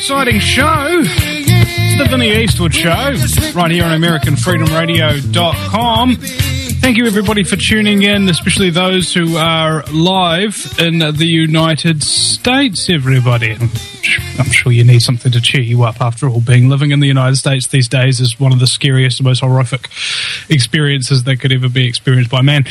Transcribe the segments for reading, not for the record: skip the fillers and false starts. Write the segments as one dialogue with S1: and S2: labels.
S1: exciting show. It's the Vinnie Eastwood Show, right here on AmericanFreedomRadio.com. Thank you, everybody, for tuning in, especially those who are live in the United States, everybody. I'm sure you need something to cheer you up. After all, living in the United States these days is one of the scariest and most horrific experiences that could ever be experienced by man.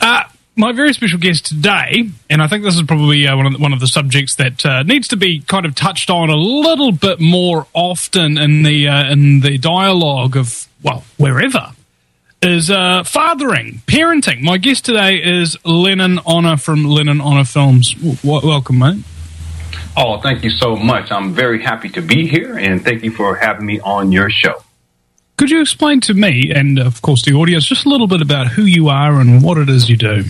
S1: My very special guest today, and I think this is probably one of the subjects that needs to be kind of touched on a little bit more often in the dialogue of, well, wherever, is fathering, parenting. My guest today is Lennon Honor from Lennon Honor Films. Welcome, mate.
S2: Oh, thank you so much. I'm very happy to be here, and thank you for having me on your show.
S1: Could you explain to me, and of course the audience, just a little bit about who you are and what it is you do?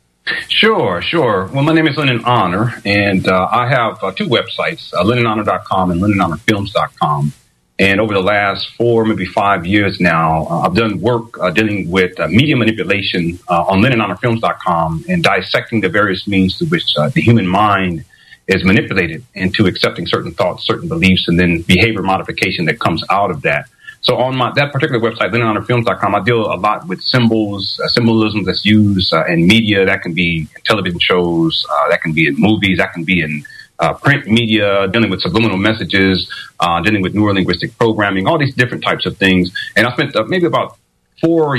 S2: Sure. Well, my name is Lennon Honor, and I have two websites, LennonHonor.com and LennonHonorFilms.com. And over the last 4, maybe 5 years now, I've done work dealing with media manipulation on LennonHonorFilms.com and dissecting the various means to which the human mind is manipulated into accepting certain thoughts, certain beliefs, and then behavior modification that comes out of that. So on that particular website, LennonHonorFilms.com, I deal a lot with symbols, symbolism that's used in media. That can be in television shows, that can be in movies, that can be in print media, dealing with subliminal messages, dealing with neurolinguistic programming, all these different types of things. And I spent maybe about 4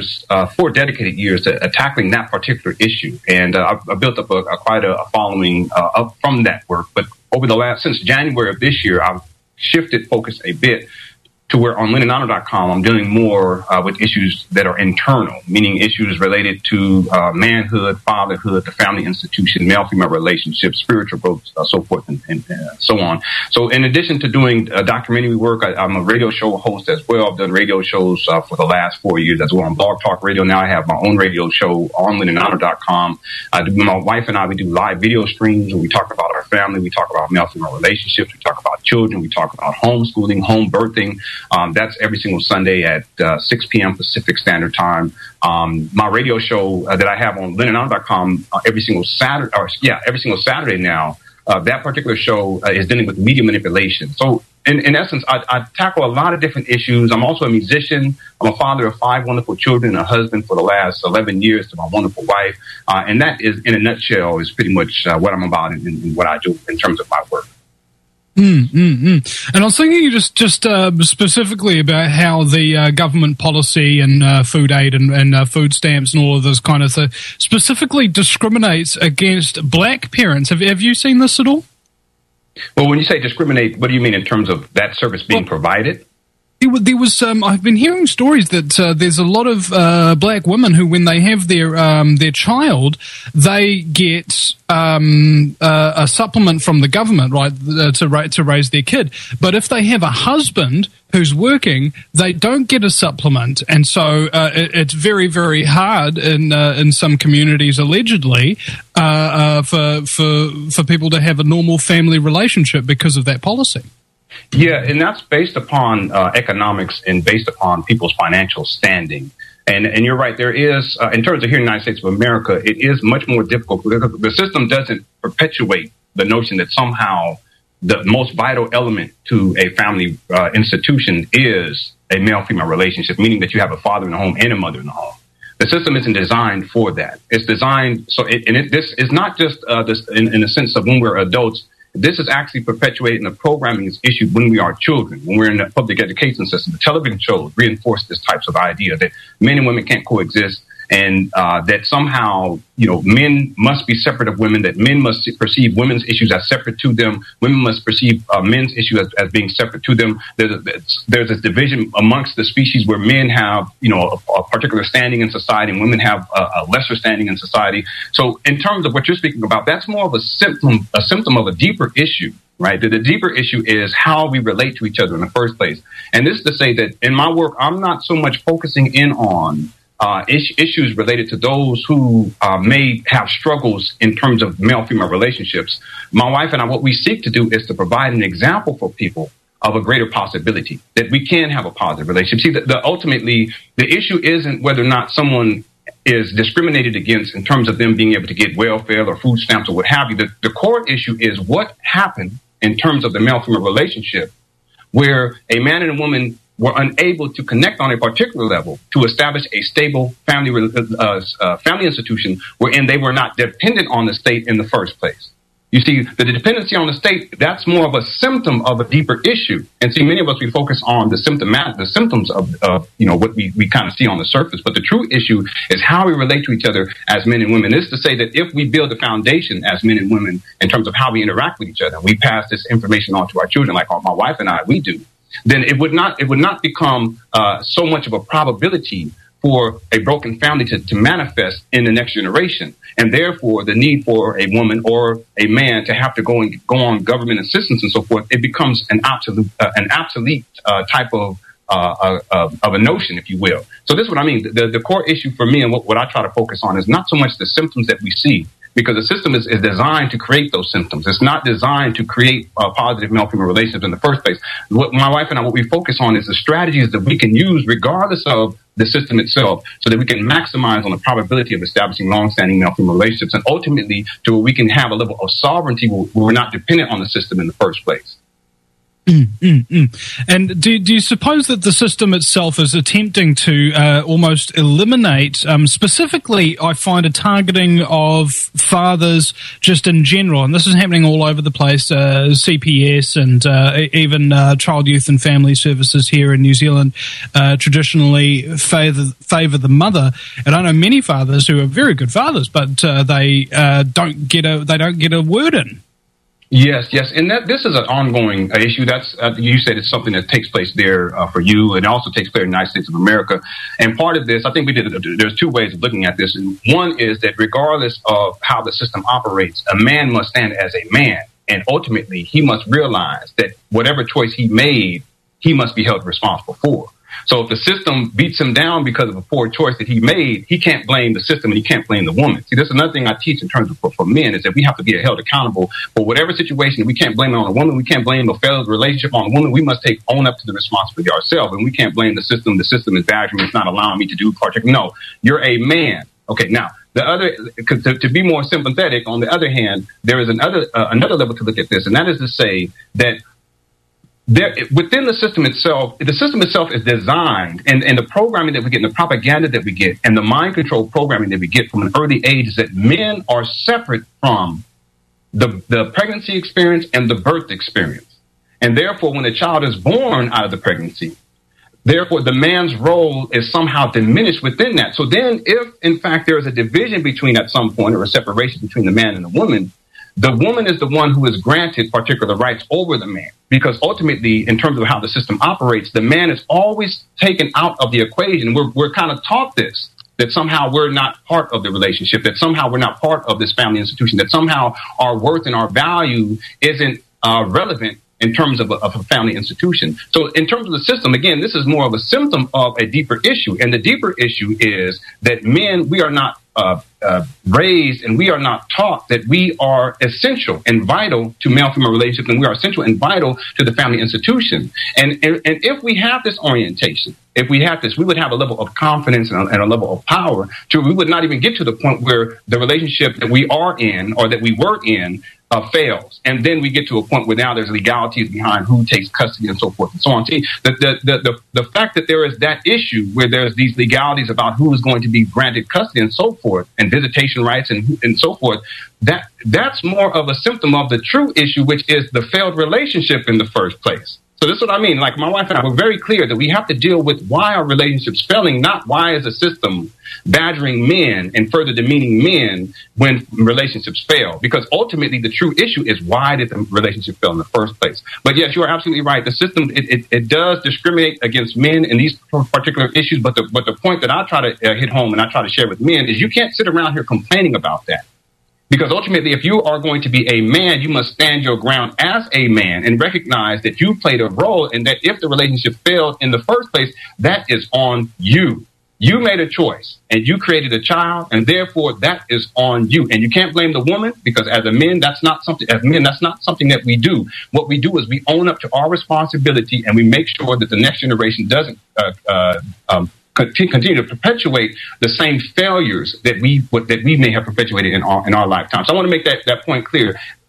S2: dedicated years to tackling that particular issue. And I built up quite a following up from that work. But since January of this year, I've shifted focus a bit to where on LennonHonor.com, I'm dealing more with issues that are internal, meaning issues related to manhood, fatherhood, the family institution, male-female relationships, spiritual growth, so forth and so on. So in addition to doing documentary work, I'm a radio show host as well. I've done radio shows for the last 4 years as well on Blog Talk Radio. Now I have my own radio show on LennonHonor.com. My wife and I, we do live video streams where we talk about our family, we talk about male-female relationships, we talk about children, we talk about homeschooling, home birthing. That's every single Sunday at 6 p.m. Pacific Standard Time. My radio show that I have on LennonHonor.com every single Saturday now. That particular show is dealing with media manipulation. So in essence, I tackle a lot of different issues. I'm also a musician. I'm a father of 5 wonderful children, a husband for the last 11 years to my wonderful wife. And that is, in a nutshell, is pretty much what I'm about and what I do in terms of my work.
S1: And I was thinking just specifically about how the government policy and food aid and food stamps and all of this kind of thing specifically discriminates against black parents. Have you seen this at all?
S2: Well, when you say discriminate, what do you mean in terms of that service being provided?
S1: There was I've been hearing stories that there's a lot of black women who, when they have their child, they get a supplement from the government, right, to raise their kid. But if they have a husband who's working, they don't get a supplement, and so it's very, very hard in some communities, allegedly, for people to have a normal family relationship because of that policy.
S2: Yeah, and that's based upon economics and based upon people's financial standing. And you're right, there is, in terms of here in the United States of America, it is much more difficult because the system doesn't perpetuate the notion that somehow the most vital element to a family institution is a male-female relationship, meaning that you have a father in the home and a mother in the home. The system isn't designed for that. It's designed so, this is not just this in the sense of when we're adults. This is actually perpetuated, and the programming is issued when we are children, when we're in the public education system. The television shows reinforce this types of idea that men and women can't coexist, and that somehow, men must be separate of women, that men must perceive women's issues as separate to them. Women must perceive men's issues as being separate to them. There's this division amongst the species where men have, a particular standing in society and women have a lesser standing in society. So in terms of what you're speaking about, that's more of a symptom of a deeper issue. Right. The deeper issue is how we relate to each other in the first place. And this is to say that in my work, I'm not so much focusing in on issues related to those who may have struggles in terms of male-female relationships. My wife and I, what we seek to do is to provide an example for people of a greater possibility that we can have a positive relationship. See, ultimately, the issue isn't whether or not someone is discriminated against in terms of them being able to get welfare or food stamps or what have you. The core issue is what happened in terms of the male-female relationship, where a man and a woman were unable to connect on a particular level to establish a stable family institution wherein they were not dependent on the state in the first place. You see, the dependency on the state, that's more of a symptom of a deeper issue. And see, many of us, we focus on the symptoms of what we kind of see on the surface. But the true issue is how we relate to each other as men and women. This is to say that if we build a foundation as men and women in terms of how we interact with each other, we pass this information on to our children, like my wife and I, we do, then it would not become so much of a probability for a broken family to manifest in the next generation, and therefore the need for a woman or a man to have to go on government assistance and so forth. It becomes an obsolete type of a notion, if you will. So this is what I mean. The core issue for me and what I try to focus on is not so much the symptoms that we see, because the system is designed to create those symptoms. It's not designed to create positive male-female relationships in the first place. What my wife and I, what we focus on is the strategies that we can use regardless of the system itself, so that we can maximize on the probability of establishing long-standing male-female relationships, and ultimately to where we can have a level of sovereignty where we're not dependent on the system in the first place.
S1: And do you suppose that the system itself is attempting to almost eliminate, specifically, I find a targeting of fathers just in general, and this is happening all over the place, CPS and even Child, Youth and Family Services here in New Zealand traditionally favour the mother. And I know many fathers who are very good fathers, but they don't get a word in.
S2: Yes, and this is an ongoing issue. That's you said it's something that takes place there for you, and also takes place in the United States of America. And part of this, I think there's two ways of looking at this. And one is that regardless of how the system operates, a man must stand as a man, and ultimately he must realize that whatever choice he made, he must be held responsible for. So if the system beats him down because of a poor choice that he made, he can't blame the system and he can't blame the woman. See, that's another thing I teach in terms of for men, is that we have to be held accountable for whatever situation. We can't blame it on a woman. We can't blame a failed relationship on a woman. We must own up to the responsibility ourselves. And we can't blame the system. The system is badgering me. It's not allowing me to do particular. No, you're a man. Okay, now, the other, to be more sympathetic, on the other hand, there is another level to look at this, and that is to say that within the system itself is designed, and the programming that we get, and the propaganda that we get, and the mind control programming that we get from an early age, is that men are separate from the pregnancy experience and the birth experience. And therefore, when a child is born out of the pregnancy, therefore the man's role is somehow diminished within that. So then if, in fact, there is a division between, at some point, or a separation between the man and the woman is the one who is granted particular rights over the man. Because ultimately, in terms of how the system operates, the man is always taken out of the equation. We're kind of taught this, that somehow we're not part of the relationship, that somehow we're not part of this family institution, that somehow our worth and our value isn't relevant in terms of a family institution. So in terms of the system, again, this is more of a symptom of a deeper issue. And the deeper issue is that men, we are not raised, and we are not taught that we are essential and vital to male-female relationships, and we are essential and vital to the family institution. And if we have this orientation, if we have this, we would have a level of confidence and a level of power we would not even get to the point where the relationship that we are in, or that we were in, fails. And then we get to a point where now there's legalities behind who takes custody and so forth and so on. See, the fact that there is that issue where there's these legalities about who is going to be granted custody and so forth, and visitation rights and so forth, that's more of a symptom of the true issue, which is the failed relationship in the first place. So this is what I mean. Like, my wife and I were very clear that we have to deal with why our relationship's failing, not why is the system badgering men and further demeaning men when relationships fail. Because ultimately the true issue is, why did the relationship fail in the first place? But yes, you are absolutely right. The system, it does discriminate against men in these particular issues. But the point that I try to hit home and I try to share with men is, you can't sit around here complaining about that. Because ultimately, if you are going to be a man, you must stand your ground as a man and recognize that you played a role, and that if the relationship failed in the first place, that is on you. You made a choice and you created a child, and therefore that is on you. And you can't blame the woman, because as men, that's not something that we do. What we do is we own up to our responsibility, and we make sure that the next generation doesn't continue to perpetuate the same failures that we may have perpetuated in our lifetime. So I want to make that point clear.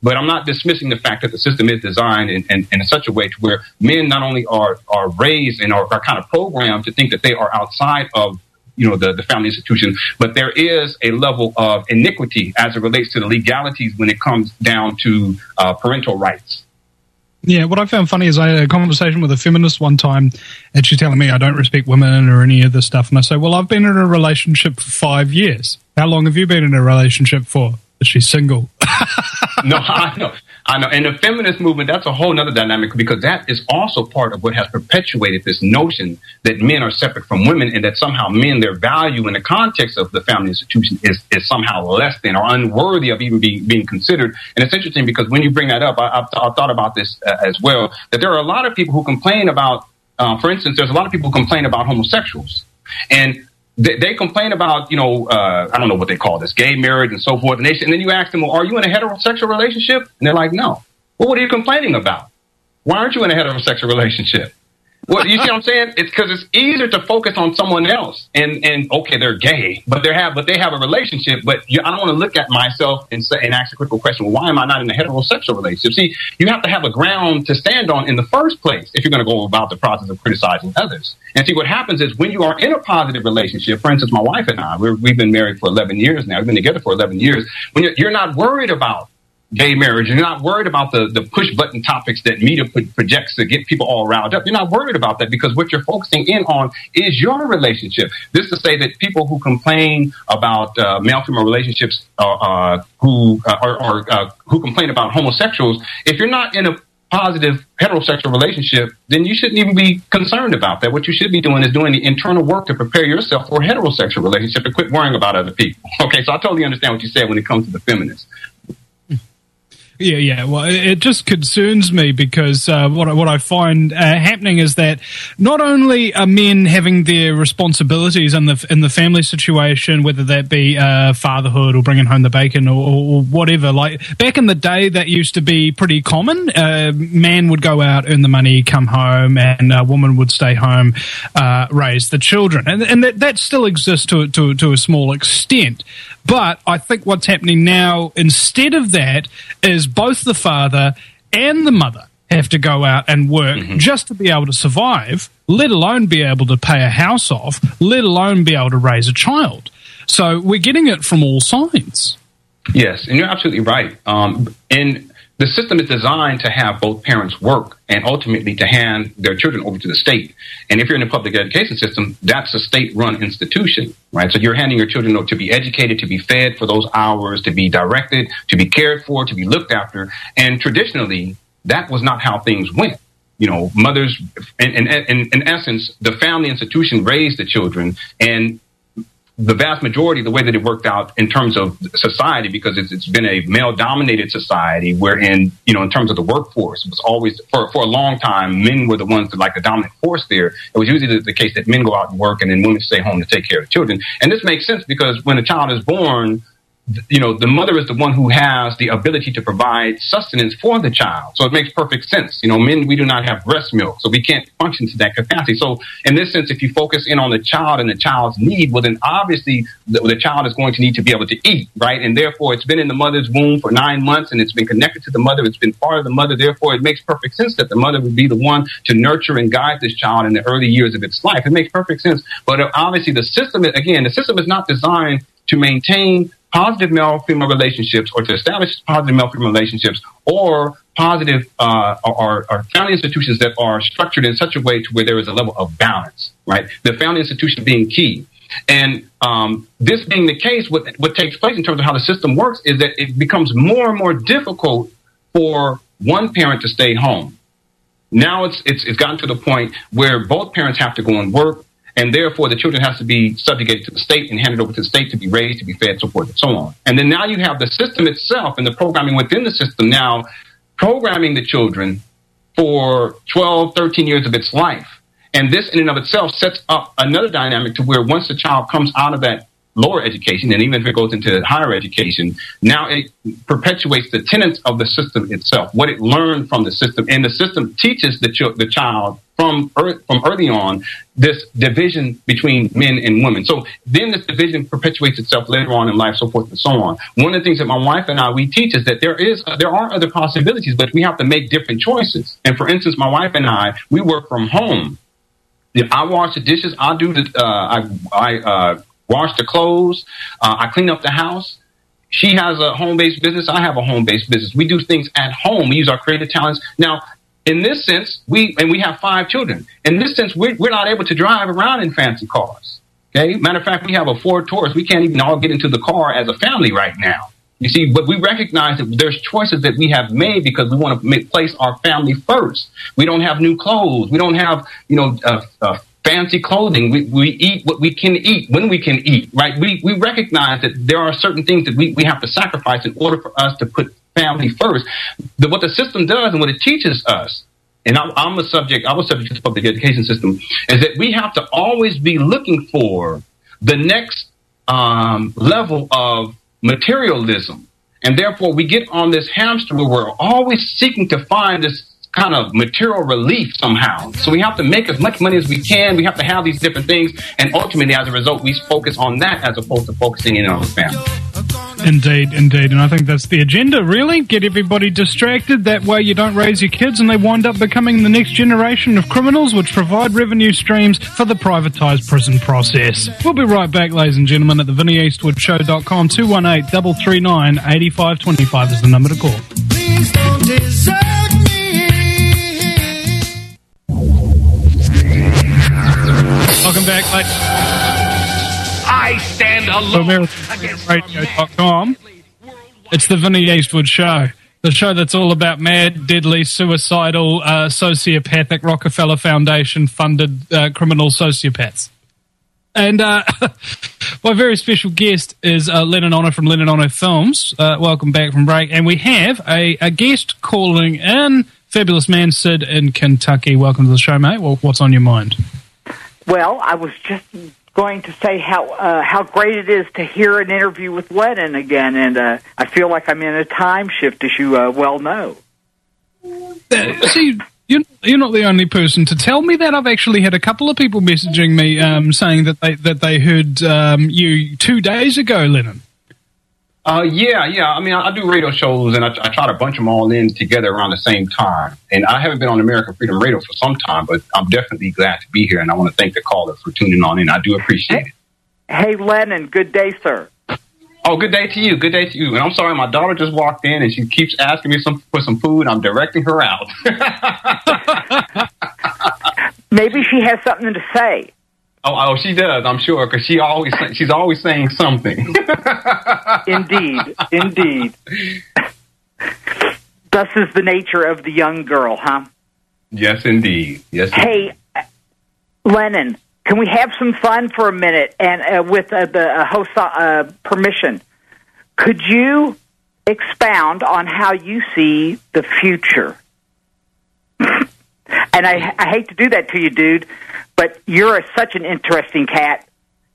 S2: But I'm not dismissing the fact that the system is designed in such a way to where men not only are raised and are kind of programmed to think that they are outside of the family institution, but there is a level of iniquity as it relates to the legalities when it comes down to parental rights.
S1: Yeah, what I found funny is I had a conversation with a feminist one time, and she's telling me I don't respect women or any of this stuff. And I say, well, I've been in a relationship for 5 years. How long have you been in a relationship for? Is she single?
S2: No, I know. And the feminist movement, that's a whole other dynamic, because that is also part of what has perpetuated this notion that men are separate from women, and that somehow men, their value in the context of the family institution is somehow less than or unworthy of even being considered. And it's interesting because when you bring that up, I've thought about this as well, that there are a lot of people who complain about, for instance, there's a lot of people who complain about homosexuals. And they complain about, I don't know what they call this, gay marriage and so forth. And then you ask them, well, are you in a heterosexual relationship? And they're like, no. Well, what are you complaining about? Why aren't you in a heterosexual relationship? Well, you see what I'm saying? It's because it's easier to focus on someone else and okay, they're gay, but they have a relationship. But I don't want to look at myself and ask a critical question. Well, why am I not in a heterosexual relationship? See, you have to have a ground to stand on in the first place if you're going to go about the process of criticizing others. And see, what happens is when you are in a positive relationship, for instance, my wife and I, we've been married for 11 years now. We've been together for 11 years. When you're not worried about gay marriage, you're not worried about the push button topics that media projects to get people all riled up. You're not worried about that because what you're focusing in on is your relationship. This to say that people who complain about male-female relationships who complain about homosexuals, if you're not in a positive heterosexual relationship, then you shouldn't even be concerned about that. What you should be doing is doing the internal work to prepare yourself for a heterosexual relationship and quit worrying about other people. Okay, so I totally understand what you said when it comes to the feminists.
S1: Yeah. Well, it just concerns me because what I find happening is that not only are men having their responsibilities in the family situation, whether that be fatherhood or bringing home the bacon or whatever. Like back in the day, that used to be pretty common. Man would go out, earn the money, come home, and a woman would stay home, raise the children, and that still exists to a small extent. But I think what's happening now, instead of that, is both the father and the mother have to go out and work just to be able to survive, let alone be able to pay a house off, let alone be able to raise a child. So we're getting it from all sides.
S2: Yes, and you're absolutely right. And the system is designed to have both parents work and ultimately to hand their children over to the state. And if you're in a public education system, that's a state-run institution, right? So you're handing your children over to be educated, to be fed for those hours, to be directed, to be cared for, to be looked after. And traditionally, that was not how things went. Mothers, in essence, the family institution raised the children, and the vast majority, the way that it worked out in terms of society, because it's been a male-dominated society wherein, in terms of the workforce, it was always, for a long time, men were the ones that like the dominant force there. It was usually the case that men go out and work and then women stay home to take care of the children. And this makes sense because when a child is born, the mother is the one who has the ability to provide sustenance for the child. So it makes perfect sense. Men, we do not have breast milk, so we can't function to that capacity. So in this sense, if you focus in on the child and the child's need, well, then obviously the child is going to need to be able to eat, right? And therefore, it's been in the mother's womb for 9 months and it's been connected to the mother. It's been part of the mother. Therefore, it makes perfect sense that the mother would be the one to nurture and guide this child in the early years of its life. It makes perfect sense. But obviously, the system is not designed to maintain positive male-female relationships or to establish positive male-female relationships or positive or family institutions that are structured in such a way to where there is a level of balance, right? The family institution being key. And this being the case, what takes place in terms of how the system works is that it becomes more and more difficult for one parent to stay home. Now it's gotten to the point where both parents have to go and work, and therefore the children have to be subjugated to the state and handed over to the state to be raised, to be fed, so forth and so on. And then now you have the system itself and the programming within the system now programming the children for 12, 13 years of its life. And this in and of itself sets up another dynamic to where once the child comes out of that lower education, and even if it goes into higher education, now it perpetuates the tenets of the system itself, what it learned from the system. And the system teaches the child from early on this division between men and women. So then this division perpetuates itself later on in life, so forth and so on. One of the things that my wife and we teach is that there are other possibilities, but we have to make different choices. And for instance, my wife and we work from home. If I wash the dishes, I do I wash the clothes, I clean up the house. She has a home-based business. I have a home-based business. We do things at home. We use our creative talents. Now, in this sense, we have 5 children. In this sense, we're not able to drive around in fancy cars. Okay. Matter of fact, we have a Ford Taurus. We can't even all get into the car as a family right now. You see, but we recognize that there's choices that we have made because we want to place our family first. We don't have new clothes. We don't have, fancy clothing. We eat what we can eat when we can eat, right? We recognize that there are certain things that we have to sacrifice in order for us to put family first. What the system does and what it teaches us, and I was subject to the public education system, is that we have to always be looking for the next level of materialism. And therefore, we get on this hamster where we're always seeking to find this kind of material relief somehow. So we have to make as much money as we can. We have to have these different things. And ultimately, as a result, we focus on that as opposed to focusing in on the family.
S1: Indeed. And I think that's the agenda, really. Get everybody distracted. That way you don't raise your kids and they wind up becoming the next generation of criminals which provide revenue streams for the privatised prison process. We'll be right back, ladies and gentlemen, at the VinnyEastwoodShow.com. 218-339-8525 is the number to call.
S3: Please don't desert me.
S1: Welcome back, ladies.
S4: I stand alone against
S1: Radio.com. It's the Vinny Eastwood Show, the show that's all about mad, deadly, suicidal, sociopathic, Rockefeller Foundation funded criminal sociopaths. And my very special guest is Lennon Honor from Lennon Honor Films. Welcome back from break. And we have a guest calling in, fabulous man Sid in Kentucky. Welcome to the show, mate. Well, what's on your mind?
S5: Well, I was just going to say how great it is to hear an interview with Lennon again, and I feel like I'm in a time shift, as you well know.
S1: See, you're not the only person to tell me that. I've actually had a couple of people messaging me saying that they heard you 2 days ago, Lennon.
S2: Yeah. I mean, I do radio shows, and I try to bunch them all in together around the same time. And I haven't been on American Freedom Radio for some time, but I'm definitely glad to be here, and I want to thank the caller for tuning on in. I do appreciate it.
S5: Hey, Lennon, good day, sir.
S2: Oh, good day to you. Good day to you. And I'm sorry, my daughter just walked in, and she keeps asking me for some food. I'm directing her out.
S5: Maybe she has something to say.
S2: Oh, she does, I'm sure, because she's always saying something.
S5: Indeed. Thus is the nature of the young girl, huh?
S2: Yes, indeed.
S5: Hey, Lennon, can we have some fun for a minute? And with the host's permission, could you expound on how you see the future? And I hate to do that to you, dude, but you're such an interesting cat.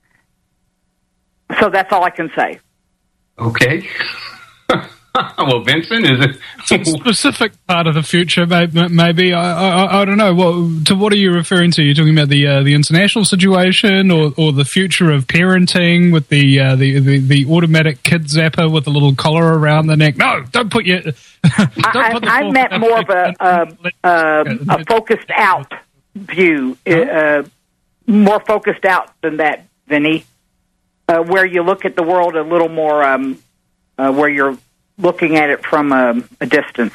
S5: So that's all I can say.
S2: Okay. Well, Vincent, is it
S1: a specific part of the future? Maybe I don't know. What are you referring to? You're talking about the international situation, or the future of parenting with the automatic kid zapper with a little collar around the neck? No, don't put your.
S5: I meant more of a focused out view, more focused out than that, Vinny. Where you look at the world a little more, where you're looking at it from a distance.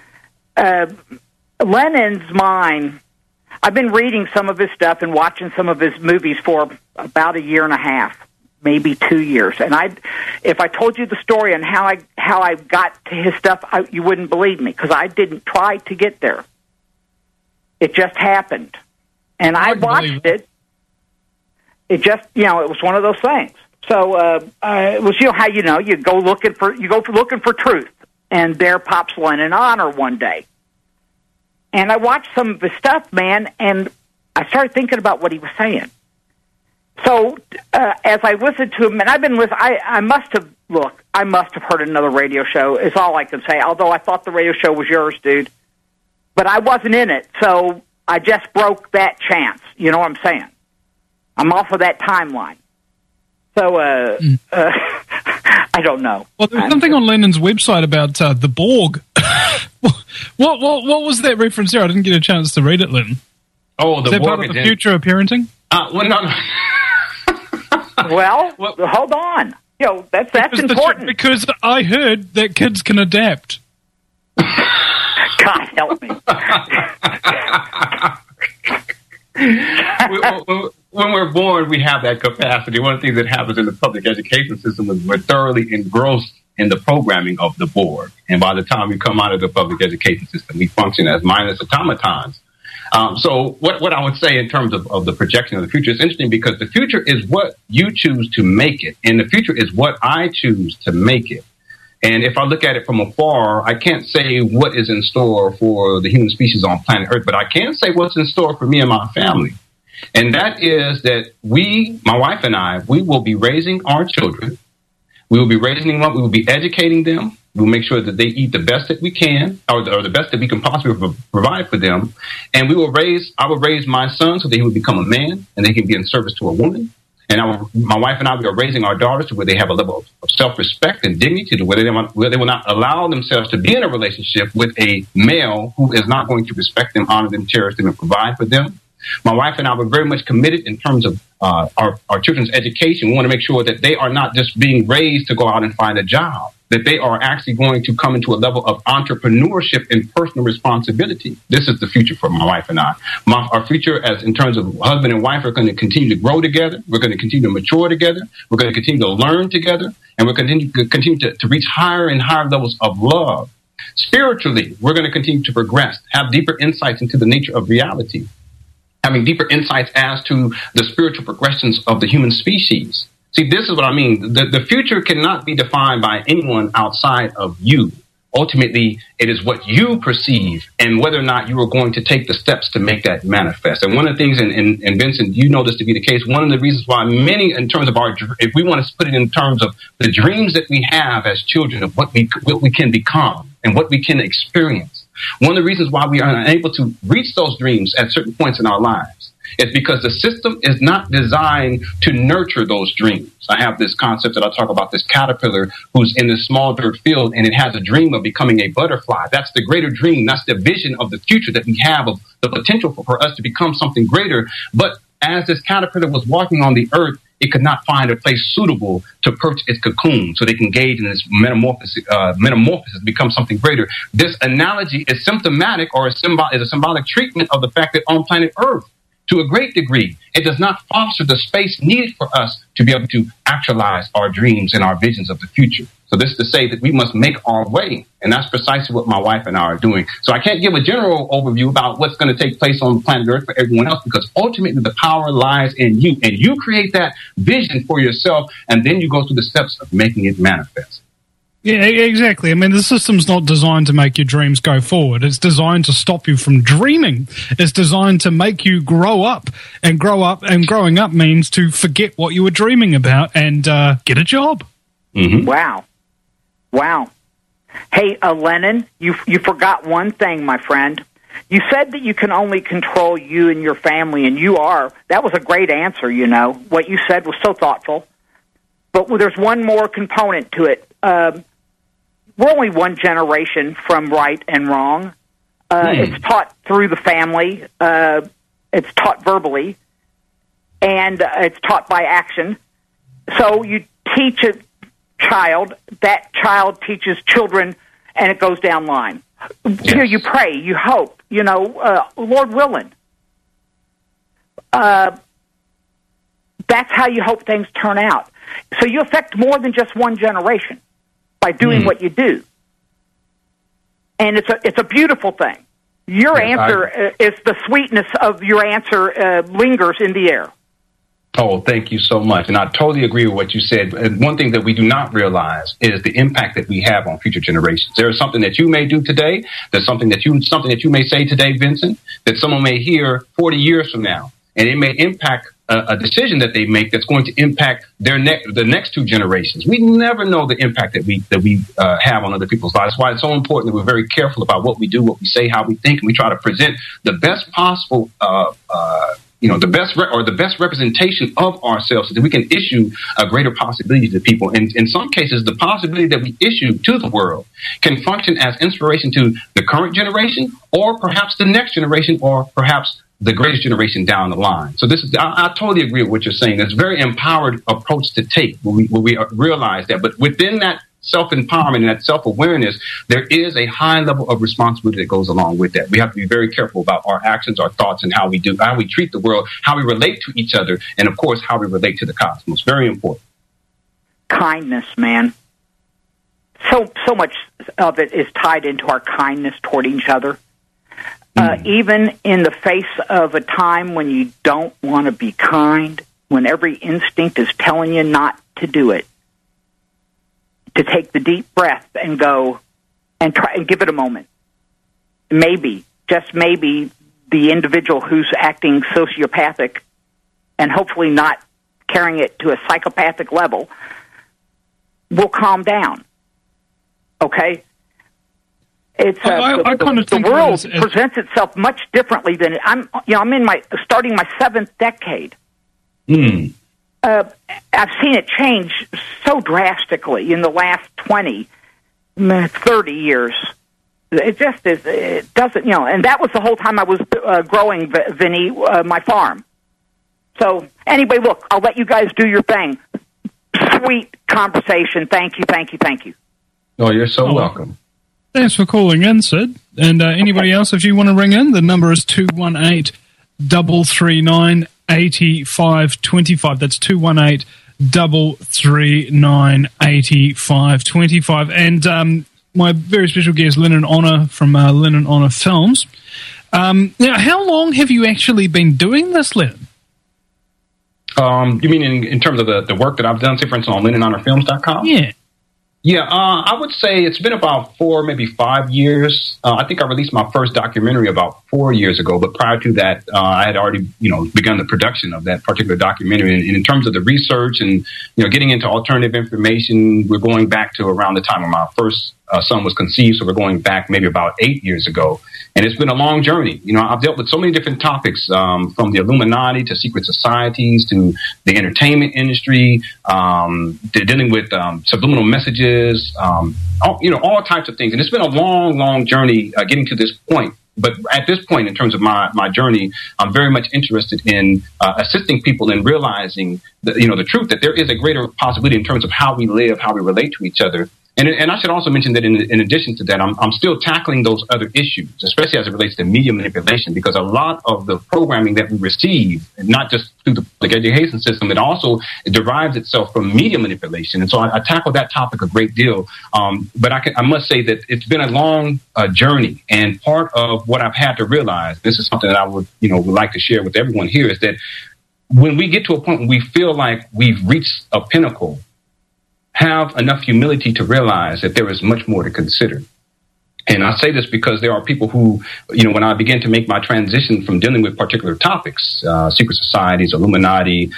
S5: Lennon's mind, I've been reading some of his stuff and watching some of his movies for about a year and a half, maybe 2 years. And if I told you the story on how I got to his stuff, you wouldn't believe me, because I didn't try to get there. It just happened. And I watched it. It just, it was one of those things. So it was, how you go looking for truth, and there pops Lennon Honor one day. And I watched some of his stuff, man, and I started thinking about what he was saying. So as I listened to him, and I've been listening, I must have heard another radio show, is all I can say, although I thought the radio show was yours, dude. But I wasn't in it, so I just broke that chance. You know what I'm saying? I'm off of that timeline. So, I don't know.
S1: Well, there's something on Lennon's website about the Borg. What was that reference there? I didn't get a chance to read it, Lennon.
S2: Oh, the
S1: Is that
S2: Borg
S1: part of the future of parenting?
S2: Well, no.
S5: Well, hold on. You know, that's important.
S1: Because I heard that kids can adapt.
S5: God help me.
S2: When we're born, we have that capacity. One of the things that happens in the public education system is we're thoroughly engrossed in the programming of the Borg. And by the time we come out of the public education system, we function as mindless automatons. So what I would say in terms of the projection of the future is interesting, because the future is what you choose to make it, and the future is what I choose to make it. And if I look at it from afar, I can't say what is in store for the human species on planet Earth, but I can say what's in store for me and my family. And that is that my wife and I, we will be raising our children. We will be raising them up. We will be educating them. We'll make sure that they eat the best that we can, or the best that we can possibly provide for them. And I will raise my son so that he will become a man and they can be in service to a woman. And my wife and I, we are raising our daughters to where they have a level of self-respect and dignity, to where they will not allow themselves to be in a relationship with a male who is not going to respect them, honor them, cherish them, and provide for them. My wife and I were very much committed in terms of our children's education. We want to make sure that they are not just being raised to go out and find a job, that they are actually going to come into a level of entrepreneurship and personal responsibility. This is the future for my wife and I. Our future, as in terms of husband and wife, are going to continue to grow together. We're going to continue to mature together. We're going to continue to learn together. And we're going to continue to reach higher and higher levels of love. Spiritually, we're going to continue to progress, have deeper insights into the nature of reality, having deeper insights as to the spiritual progressions of the human species. See, this is what I mean. The future cannot be defined by anyone outside of you. Ultimately, it is what you perceive and whether or not you are going to take the steps to make that manifest. And one of the things, and Vincent, you know this to be the case, one of the reasons why many, in terms of if we want to put it in terms of the dreams that we have as children of what we can become and what we can experience, one of the reasons why we are unable to reach those dreams at certain points in our lives is because the system is not designed to nurture those dreams. I have this concept that I talk about, this caterpillar who's in this small dirt field, and it has a dream of becoming a butterfly. That's the greater dream. That's the vision of the future that we have, of the potential for us to become something greater. But as this caterpillar was walking on the earth, it could not find a place suitable to perch its cocoon so they can engage in this metamorphosis to become something greater. This analogy is symptomatic, or is a symbolic treatment of the fact that on planet Earth, to a great degree, it does not foster the space needed for us to be able to actualize our dreams and our visions of the future. So this is to say that we must make our way, and that's precisely what my wife and I are doing. So I can't give a general overview about what's going to take place on planet Earth for everyone else, because ultimately the power lies in you, and you create that vision for yourself, and then you go through the steps of making it manifest.
S1: Yeah, exactly. I mean, the system's not designed to make your dreams go forward. It's designed to stop you from dreaming. It's designed to make you grow up. And growing up means to forget what you were dreaming about and get a job.
S5: Mm-hmm. Wow. Hey, Lennon, you forgot one thing, my friend. You said that you can only control you and your family, and you are. That was a great answer, you know. What you said was so thoughtful. But there's one more component to it. We're only one generation from right and wrong. It's taught through the family. It's taught verbally. And it's taught by action. So you teach a child, that child teaches children, and it goes down line. Yes. You know, you pray, you hope, Lord willing. That's how you hope things turn out. So you affect more than just one generation by doing what you do. And it's a beautiful thing. Your answer is the sweetness of your answer lingers in the air.
S2: Oh, thank you so much. And I totally agree with what you said. And one thing that we do not realize is the impact that we have on future generations. There is something that you may do today. There's something that you may say today, Vincent, that someone may hear 40 years from now. And it may impact a decision that they make that's going to impact the next two generations. We never know the impact that we have on other people's lives. That's why it's so important that we're very careful about what we do, what we say, how we think, and we try to present the best possible the best representation of ourselves so that we can issue a greater possibility to people. And in some cases, the possibility that we issue to the world can function as inspiration to the current generation or perhaps the next generation or perhaps the greatest generation down the line. So I totally agree with what you're saying. It's a very empowered approach to take when we realize that. But within that self-empowerment and that self-awareness, there is a high level of responsibility that goes along with that. We have to be very careful about our actions, our thoughts, and how we treat the world, how we relate to each other, and of course, how we relate to the cosmos. Very important.
S5: Kindness, man. So much of it is tied into our kindness toward each other. Even in the face of a time when you don't want to be kind, when every instinct is telling you not to do it, to take the deep breath and go and try and give it a moment. Maybe, just maybe, the individual who's acting sociopathic and hopefully not carrying it to a psychopathic level will calm down. Okay? It's the world presents itself much differently than I'm starting my 7th decade. I've seen it change so drastically in the last 20, 30 years. It just is. It doesn't, and that was the whole time I was growing, Vinny, my farm. So anyway, look, I'll let you guys do your thing. Sweet conversation. Thank you.
S2: Oh, you're so welcome.
S1: Thanks for calling in, Sid. And anybody else, if you want to ring in, the number is 218-339-8525. That's 218-339-8525. And my very special guest, Lennon Honor from Lennon Honor Films. Now, how long have you actually been doing this, Lennon?
S2: You mean in terms of the work that I've done, say, for instance, on LennonHonorFilms.com?
S1: Yeah.
S2: Yeah, I would say it's been about 4, maybe 5 years. I think I released my first documentary about 4 years ago, but prior to that, I had already, begun the production of that particular documentary. And in terms of the research and, getting into alternative information, we're going back to around the time when my first son was conceived. So we're going back maybe about 8 years ago. And it's been a long journey. I've dealt with so many different topics, from the Illuminati to secret societies to the entertainment industry, to dealing with subliminal messages, all types of things. And it's been a long, long journey getting to this point. But at this point, in terms of my journey, I'm very much interested in assisting people in realizing the truth that there is a greater possibility in terms of how we live, how we relate to each other. And I should also mention that in addition to that, I'm still tackling those other issues, especially as it relates to media manipulation, because a lot of the programming that we receive, not just through the public education system, it also derives itself from media manipulation. And so I tackle that topic a great deal. But I must say that it's been a long journey. And part of what I've had to realize, this is something that I would like to share with everyone here, is that when we get to a point when we feel like we've reached a pinnacle, have enough humility to realize that there is much more to consider. And I say this because there are people who, when I began to make my transition from dealing with particular topics, secret societies, Illuminati,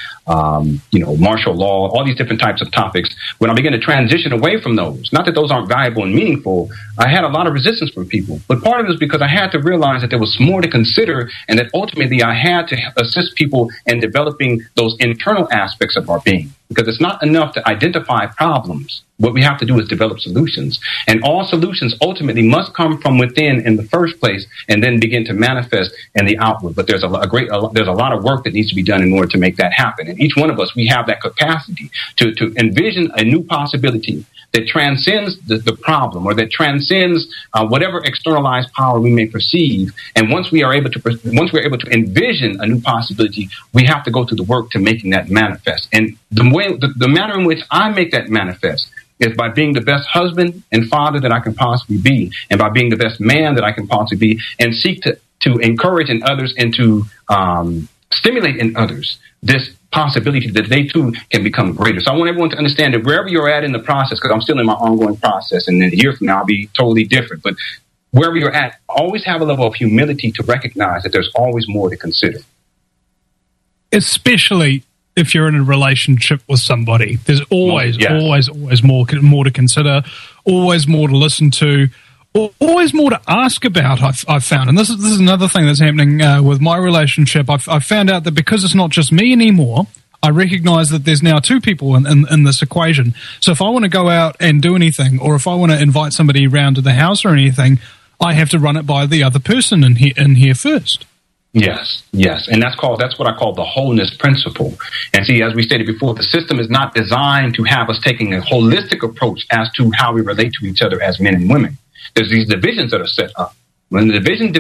S2: martial law, all these different types of topics, when I began to transition away from those, not that those aren't valuable and meaningful, I had a lot of resistance from people. But part of it is because I had to realize that there was more to consider and that ultimately I had to assist people in developing those internal aspects of our being. Because it's not enough to identify problems. What we have to do is develop solutions. And all solutions ultimately must come from within in the first place and then begin to manifest in the outward. But there's a lot of work that needs to be done in order to make that happen. And each one of us, we have that capacity to envision a new possibility that transcends the problem, or that transcends whatever externalized power we may perceive. And once we're able to envision a new possibility, we have to go through the work to making that manifest. And the manner in which I make that manifest is by being the best husband and father that I can possibly be, and by being the best man that I can possibly be, and seek to encourage in others and to stimulate in others this possibility that they too can become greater. So I want everyone to understand that wherever you're at in the process, because I'm still in my ongoing process, and then a year from now I'll be totally different, but wherever you're at, always have a level of humility to recognize that there's always more to consider.
S1: especially if you're in a relationship with somebody. There's always more to consider, always more to listen to, always more to ask about. I've found, and this is another thing that's happening with my relationship. I've found out that because it's not just me anymore, I recognise that there's now two people in this equation. So if I want to go out and do anything, or if I want to invite somebody around to the house or anything, I have to run it by the other person in here first.
S2: Yes, and that's what I call the wholeness principle. And see, as we stated before, the system is not designed to have us taking a holistic approach as to how we relate to each other as men and women. There's these divisions that are set up. When the division,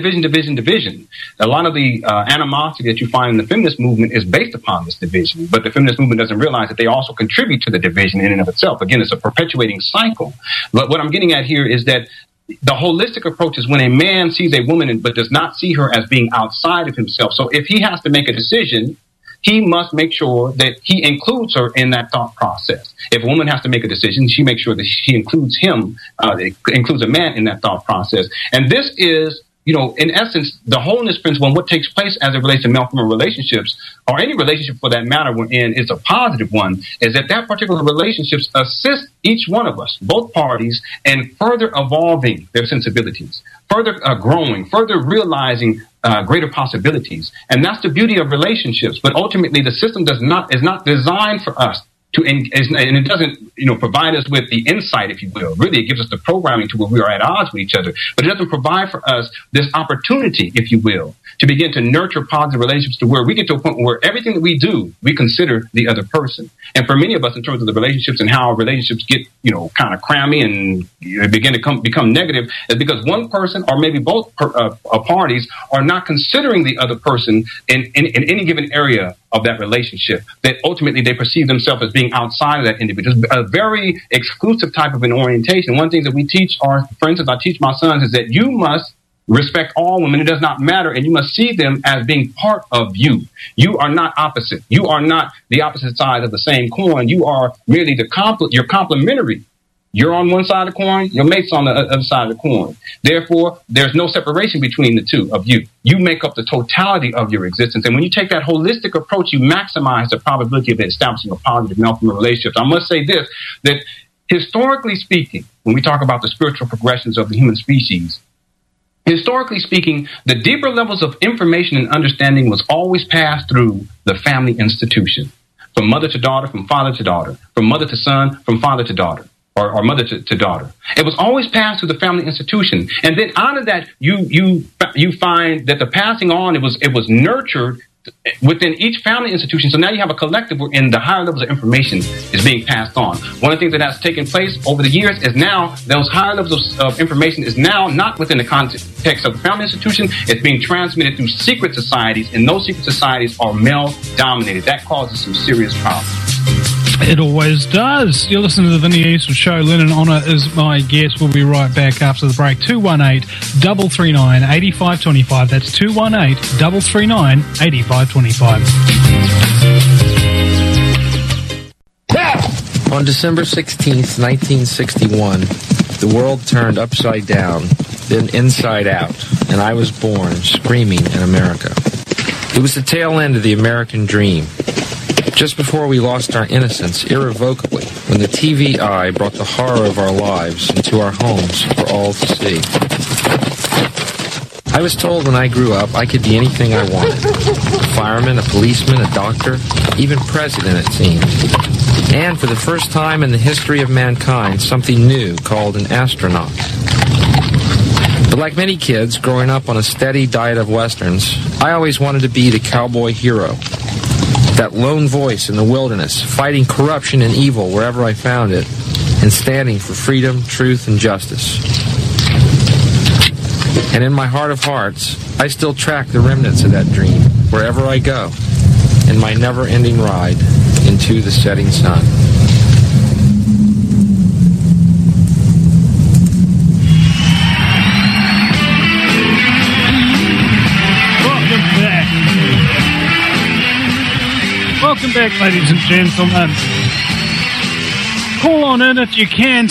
S2: a lot of the animosity that you find in the feminist movement is based upon this division. But the feminist movement doesn't realize that they also contribute to the division in and of itself. Again, it's a perpetuating cycle. But what I'm getting at here is that the holistic approach is when a man sees a woman but does not see her as being outside of himself. So if he has to make a decision, he must make sure that he includes her in that thought process. If a woman has to make a decision, she makes sure that she includes him, includes a man in that thought process. And this is, in essence, the wholeness principle and what takes place as it relates to male-female relationships, or any relationship for that matter we're in, is a positive one, is that particular relationships assist each one of us, both parties, in further evolving their sensibilities, further growing, further realizing greater possibilities. And that's the beauty of relationships. But ultimately, the system is not designed for us and it doesn't, provide us with the insight, if you will. Really, it gives us the programming to where we are at odds with each other. But it doesn't provide for us this opportunity, if you will, to begin to nurture positive relationships to where we get to a point where everything that we do, we consider the other person. And for many of us, in terms of the relationships and how relationships get, kind of crammy and begin to become negative, is because one person or maybe both parties are not considering the other person in any given area of that relationship, that ultimately they perceive themselves as being outside of that individual. It's a very exclusive type of an orientation. One thing that we teach, or for instance, I teach my sons, is that you must respect all women. It does not matter, and you must see them as being part of you. You are not opposite. You are not the opposite side of the same coin. You are merely you're complementary. You're on one side of the coin, your mate's on the other side of the coin. Therefore, there's no separation between the two of you. You make up the totality of your existence. And when you take that holistic approach, you maximize the probability of establishing a positive male-female relationship. I must say this, that historically speaking, when we talk about the spiritual progressions of the human species, historically speaking, the deeper levels of information and understanding was always passed through the family institution. From mother to daughter, from father to daughter, from mother to son, from father to daughter. Or mother to daughter. It was always passed through the family institution. And then out of that, you find that the passing on, it was nurtured within each family institution. So now you have a collective wherein the higher levels of information is being passed on. One of the things that has taken place over the years is now those higher levels of information is now not within the context of the family institution. It's being transmitted through secret societies, and those secret societies are male dominated. That causes some serious problems.
S1: It always does. You're listening to the Vinny Eastwood Show. Lennon Honor is my guest. We'll be right back after the break. 218-339-8525. That's 218-339-8525.
S6: On December 16th, 1961, the world turned upside down, then inside out, and I was born screaming in America. It was the tail end of the American dream. Just before we lost our innocence irrevocably, when the TV eye brought the horror of our lives into our homes for all to see. I was told when I grew up I could be anything I wanted. A fireman, a policeman, a doctor, even president, it seemed. And for the first time in the history of mankind, something new called an astronaut. But like many kids growing up on a steady diet of westerns, I always wanted to be the cowboy hero. That lone voice in the wilderness, fighting corruption and evil wherever I found it, and standing for freedom, truth, and justice. And in my heart of hearts, I still track the remnants of that dream wherever I go, in my never-ending ride into the setting sun.
S1: Welcome back, ladies and gentlemen. Call on in if you can,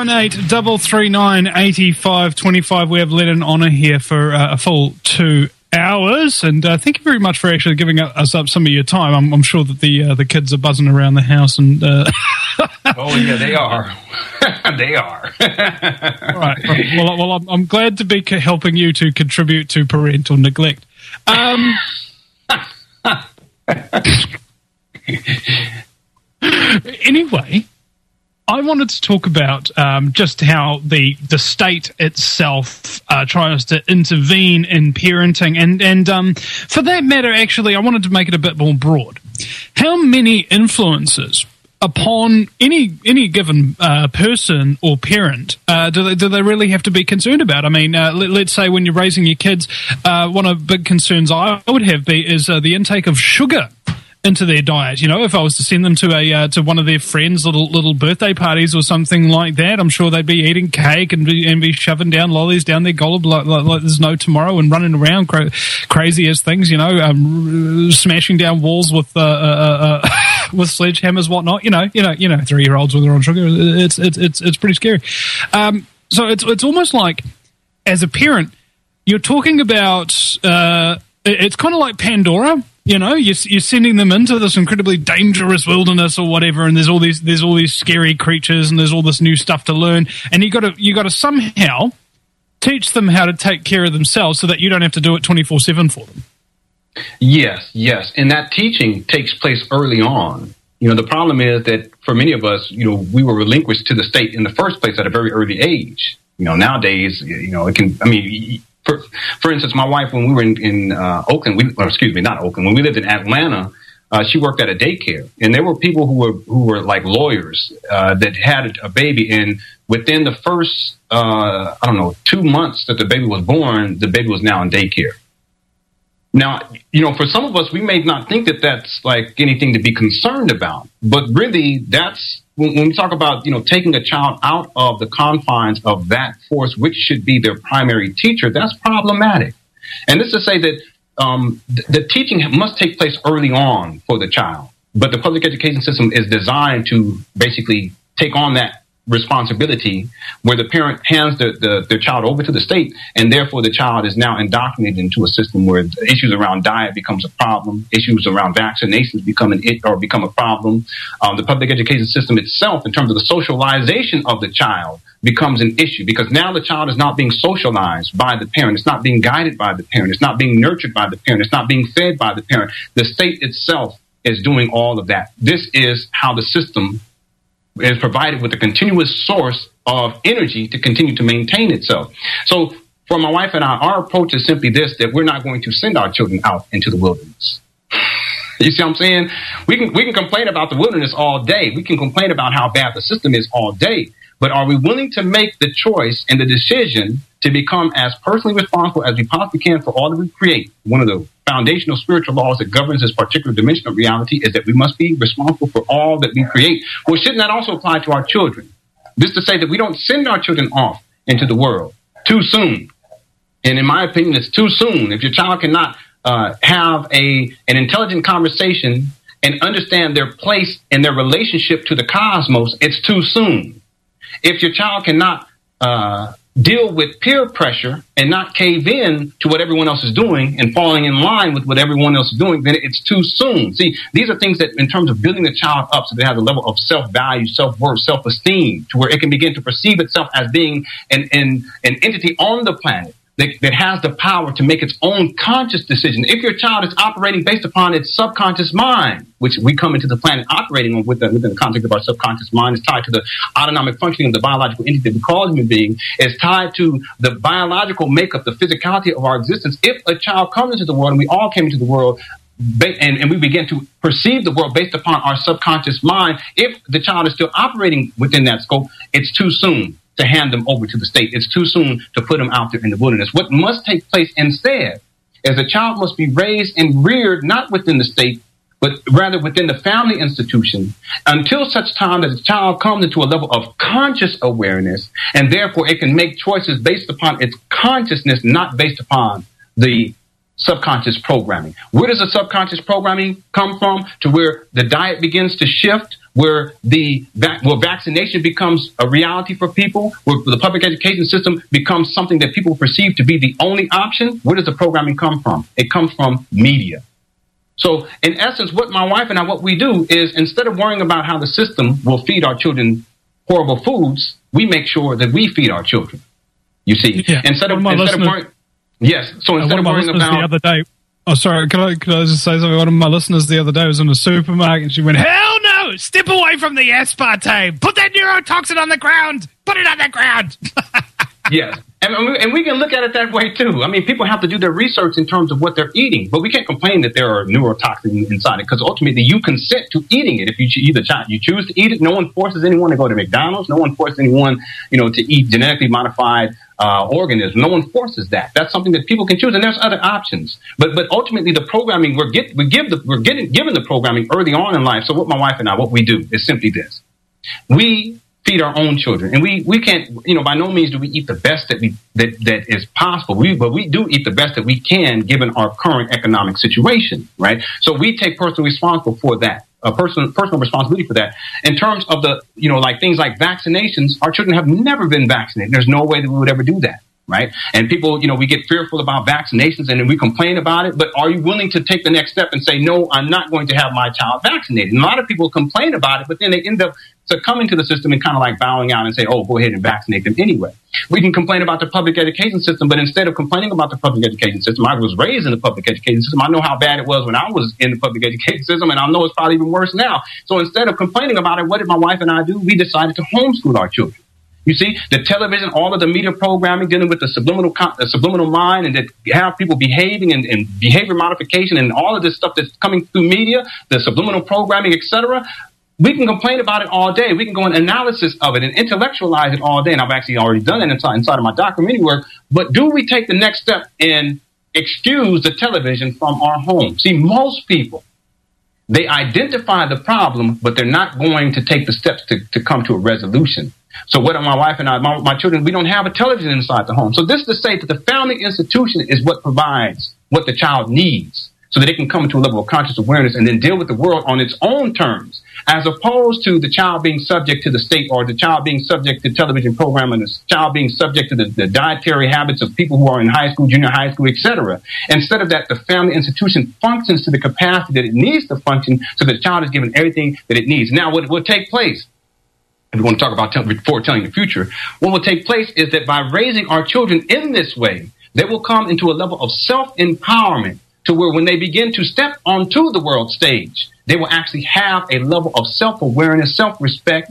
S1: 218-339-8525. We have Lennon Honor here for a full 2 hours, and thank you very much for actually giving us up some of your time. I'm sure that the kids are buzzing around the house, and
S2: oh yeah, they are. They are.
S1: All right. Well, I'm glad to be helping you to contribute to parental neglect. Anyway, I wanted to talk about just how the state itself tries to intervene in parenting, and for that matter, actually, I wanted to make it a bit more broad. How many influences upon any given person or parent do they really have to be concerned about? I mean, let's say when you're raising your kids, one of the big concerns I would have is the intake of sugar into their diet. You know, if I was to send them to one of their friends' little birthday parties or something like that, I'm sure they'd be eating cake and be shoving down lollies down their gollop like there's no tomorrow, and running around crazy as things. You know, smashing down walls with sledgehammers, whatnot. You know, 3-year-olds when they're on sugar. It's pretty scary. So it's almost like, as a parent, you're talking about. It's kind of like Pandora. You know, you're sending them into this incredibly dangerous wilderness or whatever, and there's all these scary creatures, and there's all this new stuff to learn, and you got to somehow teach them how to take care of themselves so that you don't have to do it 24/7 for them.
S2: Yes, and that teaching takes place early on. You know, the problem is that for many of us, you know, we were relinquished to the state in the first place at a very early age. You know, nowadays, you know, it can. I mean. For instance, my wife, when we were in Oakland, not Oakland, when we lived in Atlanta, she worked at a daycare, and there were people who were like lawyers that had a baby, and within the first 2 months that the baby was born, the baby was now in daycare. Now, you know, for some of us, we may not think that that's like anything to be concerned about, but really, that's when we talk about, you know, taking a child out of the confines of that force, which should be their primary teacher, that's problematic. And this is to say that the teaching must take place early on for the child, but the public education system is designed to basically take on that responsibility where the parent hands the child over to the state, and therefore the child is now indoctrinated into a system where issues around diet becomes a problem, issues around vaccinations become a problem. The public education system itself, in terms of the socialization of the child, becomes an issue, because now the child is not being socialized by the parent. It's not being guided by the parent. It's not being nurtured by the parent. It's not being fed by the parent. The state itself is doing all of that. This is how the system is provided with a continuous source of energy to continue to maintain itself. So for my wife and I, our approach is simply this, that we're not going to send our children out into the wilderness. You see what I'm saying? We can complain about the wilderness all day. We can complain about how bad the system is all day. But are we willing to make the choice and the decision to become as personally responsible as we possibly can for all that we create? One of the foundational spiritual laws that governs this particular dimension of reality is that we must be responsible for all that we create. Well, shouldn't that also apply to our children? This is to say that we don't send our children off into the world too soon. And in my opinion, it's too soon. If your child cannot have an intelligent conversation and understand their place and their relationship to the cosmos, it's too soon. If your child cannot deal with peer pressure and not cave in to what everyone else is doing and falling in line with what everyone else is doing, then it's too soon. See, these are things that, in terms of building the child up so they have a level of self-value, self-worth, self-esteem, to where it can begin to perceive itself as being an entity on the planet that has the power to make its own conscious decision. If your child is operating based upon its subconscious mind, which we come into the planet operating on within the context of our subconscious mind, is tied to the autonomic functioning of the biological entity that we call human being, is tied to the biological makeup, the physicality of our existence. If a child comes into the world, and we all came into the world, and we begin to perceive the world based upon our subconscious mind, if the child is still operating within that scope, it's too soon to hand them over to the state. It's too soon to put them out there in the wilderness. What must take place instead is a child must be raised and reared not within the state, but rather within the family institution, until such time that the child comes into a level of conscious awareness, and therefore it can make choices based upon its consciousness, not based upon the subconscious programming. Where does the subconscious programming come from? To where the diet begins to shift, where vaccination becomes a reality for people, where the public education system becomes something that people perceive to be the only option, where does the programming come from? It comes from media. So in essence, what my wife and I, what we do is, instead of worrying about how the system will feed our children horrible foods, we make sure that we feed our children. You see, instead of worrying, So instead of worrying about
S1: the other day. Oh, sorry. Can I just say something? One of my listeners the other day was in a supermarket and she went, "Hell no! Step away from the aspartame. Put that neurotoxin on the ground. Put it on the ground."
S2: Yes. And we can look at it that way, too. I mean, people have to do their research in terms of what they're eating, but we can't complain that there are neurotoxins inside it, because ultimately you consent to eating it. If you choose to eat it, no one forces anyone to go to McDonald's. No one forces anyone, to eat genetically modified organisms. No one forces that. That's something that people can choose, and there's other options. But ultimately, the programming we're given the programming early on in life. So what my wife and I, what we do is simply this: we feed our own children, and we can't, by no means do we eat the best that is possible. But we do eat the best that we can given our current economic situation, right? So we take personal responsibility for that. Personal responsibility for that. In terms of the, like things like vaccinations, our children have never been vaccinated. There's no way that we would ever do that, right? And people, we get fearful about vaccinations and then we complain about it. But are you willing to take the next step and say, no, I'm not going to have my child vaccinated? And a lot of people complain about it, but then they end up succumbing to the system and kind of like bowing out and say, oh, go ahead and vaccinate them anyway. We can complain about the public education system, but instead of complaining about the public education system, I was raised in the public education system. I know how bad it was when I was in the public education system, and I know it's probably even worse now. So instead of complaining about it, what did my wife and I do? We decided to homeschool our children. You see, the television, all of the media programming dealing with the subliminal mind, and that have people behaving and behavior modification and all of this stuff that's coming through media, the subliminal programming, etc. We can complain about it all day. We can go in analysis of it and intellectualize it all day. And I've actually already done that inside of my documentary work. But do we take the next step and excuse the television from our home? See, most people, they identify the problem, but they're not going to take the steps to come to a resolution. So what my wife and I, my children, we don't have a television inside the home. So this is to say that the family institution is what provides what the child needs, so that it can come to a level of conscious awareness and then deal with the world on its own terms, as opposed to the child being subject to the state, or the child being subject to television programming, the child being subject to the dietary habits of people who are in high school, junior high school, etc. Instead of that, the family institution functions to the capacity that it needs to function, so that the child is given everything that it needs. Now, what will take place, if we want to talk about foretelling the future, what will take place is that by raising our children in this way, they will come into a level of self-empowerment, to where when they begin to step onto the world stage, they will actually have a level of self-awareness, self-respect,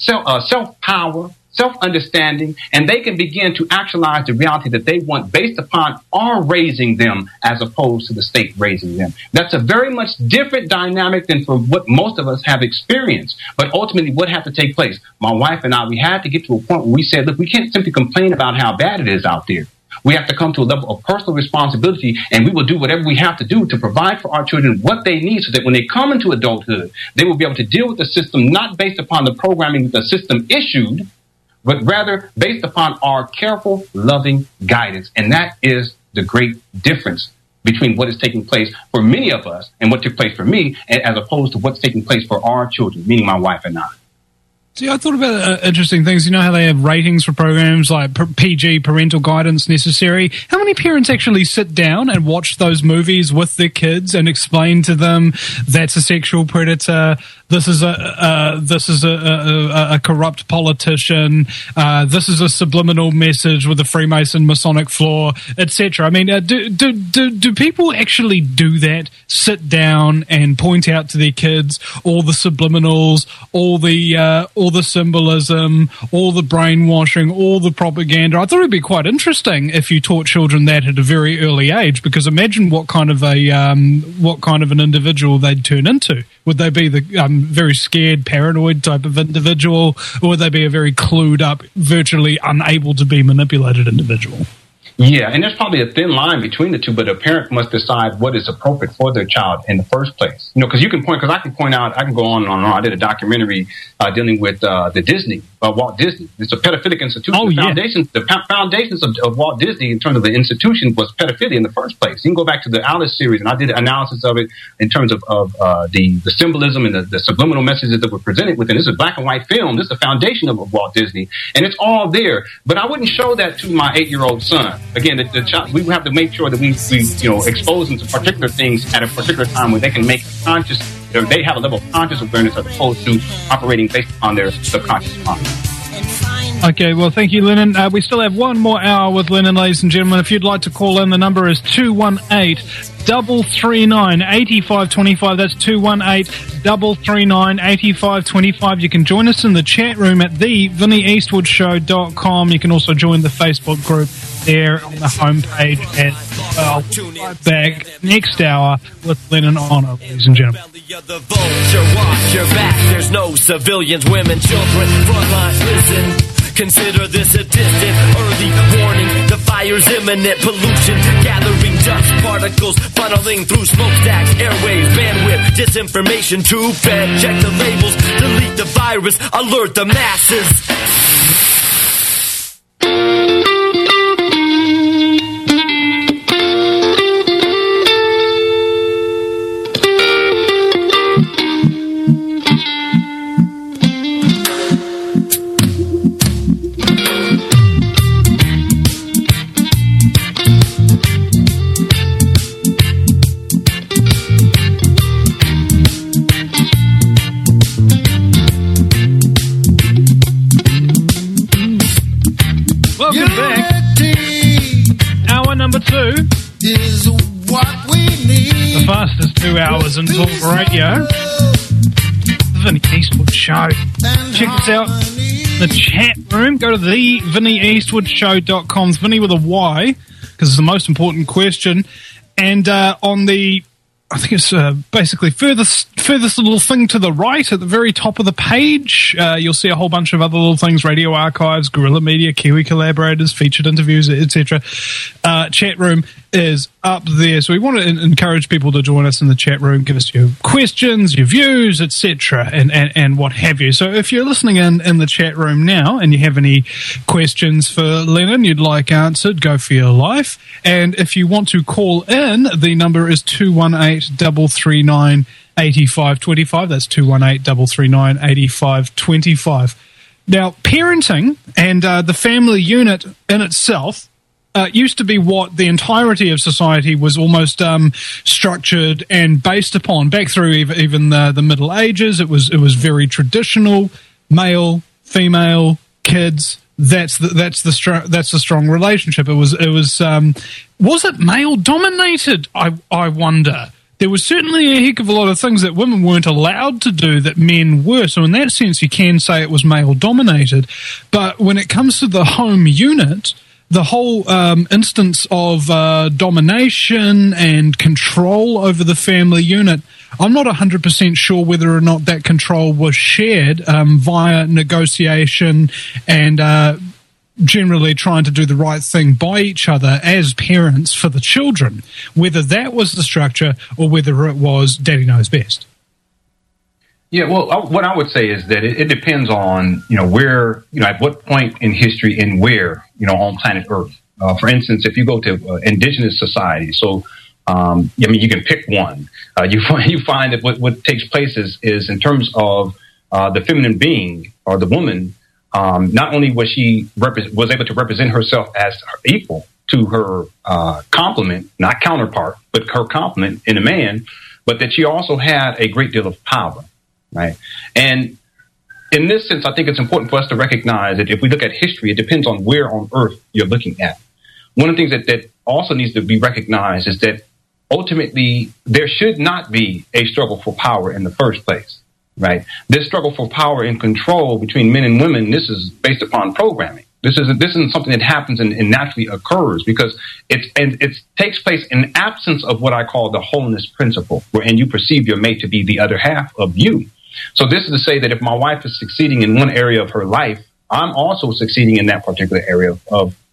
S2: self-power, self-understanding, and they can begin to actualize the reality that they want based upon our raising them, as opposed to the state raising them. That's a very much different dynamic than for what most of us have experienced. But ultimately, what had to take place? My wife and I, we had to get to a point where we said, look, we can't simply complain about how bad it is out there. We have to come to a level of personal responsibility, and we will do whatever we have to do to provide for our children what they need, so that when they come into adulthood, they will be able to deal with the system not based upon the programming that the system issued, but rather based upon our careful, loving guidance. And that is the great difference between what is taking place for many of us and what took place for me, as opposed to what's taking place for our children, meaning my wife and I.
S1: See, I thought about interesting things. You know how they have ratings for programs like PG, parental guidance necessary? How many parents actually sit down and watch those movies with their kids and explain to them that's a sexual predator, this is a corrupt politician, this is a subliminal message with a Freemason Masonic flaw, etc.? I mean, do people actually do that? Sit down and point out to their kids all the subliminals, all the symbolism, all the brainwashing, all the propaganda? I thought it'd be quite interesting if you taught children that at a very early age, because imagine what kind of an individual they'd turn into. Would they be the very scared, paranoid type of individual, or would they be a very clued up, virtually unable to be manipulated individual?
S2: Yeah, and there's probably a thin line between the two, but a parent must decide what is appropriate for their child in the first place. You know, because I can point out, I can go on and on. I did a documentary dealing with the Disney, Walt Disney. It's a pedophilic institution.
S1: Oh,
S2: The foundations of Walt Disney in terms of the institution was pedophilia in the first place. You can go back to the Alice series, and I did an analysis of it in terms of the symbolism and the subliminal messages that were presented within. This is a black and white film. This is the foundation of Walt Disney, and it's all there. But I wouldn't show that to my 8-year-old son. Again, the child, we have to make sure that we expose them to particular things at a particular time where they can make conscious, or they have a level of conscious awareness as opposed to operating based on their subconscious mind.
S1: Okay, well, thank you, Lennon. We still have one more hour with Lennon, ladies and gentlemen. If you'd like to call in, the number is 218-339-8525. That's 218-339-8525. You can join us in the chat room at thevinnieeastwoodshow.com. You can also join the Facebook group there on the homepage as well. Right back next hour with Lennon Honor, ladies and gentlemen.
S7: The vulture, watch your back. There's no civilians, women, children, frontline. Listen, consider this a distant early warning. The fire's imminent, pollution gathering dust particles funneling through smokestacks, airwaves, bandwidth, disinformation, too bad. Check the labels, delete the virus, alert the masses.
S3: Is what we need.
S1: The fastest 2 hours in talk radio. The Vinnie Eastwood Show. Check us out in the chat room. Go to thevinnieeastwoodshow.com. It's Vinnie with a Y, because it's the most important question. And on the, I think it's basically furthest little thing to the right at the very top of the page, you'll see a whole bunch of other little things: radio archives, Guerrilla Media, Kiwi collaborators, featured interviews, etc. Chat room is up there, so we want to encourage people to join us in the chat room, give us your questions, your views, etc., and what have you. So if you're listening in the chat room now and you have any questions for Lennon you'd like answered, go for your life. And if you want to call in, the number is 218-339-8525. That's 218-339-8525. Now, parenting and the family unit in itself used to be what the entirety of society was almost structured and based upon. Back through even the Middle Ages, it was very traditional: male, female, kids. That's the strong relationship. It was it male dominated? I wonder. There was certainly a heck of a lot of things that women weren't allowed to do that men were. So in that sense, you can say it was male dominated. But when it comes to the home unit, the whole instance of domination and control over the family unit, I'm not 100% sure whether or not that control was shared via negotiation and generally trying to do the right thing by each other as parents for the children, whether that was the structure or whether it was daddy knows best.
S2: Yeah, well, what I would say is that it depends on, where, at what point in history and where, on planet Earth. For instance, if you go to indigenous societies, so, you can pick one. You find that what takes place is in terms of the feminine being or the woman, not only was she was able to represent herself as equal to her complement, not counterpart, but her complement in a man, but that she also had a great deal of power. Right. And in this sense, I think it's important for us to recognize that if we look at history, it depends on where on earth you're looking at. One of the things that also needs to be recognized is that ultimately there should not be a struggle for power in the first place. Right. This struggle for power and control between men and women, this is based upon programming. This isn't something that happens and naturally occurs, because it takes place in absence of what I call the wholeness principle, wherein you perceive your mate to be the other half of you. So this is to say that if my wife is succeeding in one area of her life, I'm also succeeding in that particular area of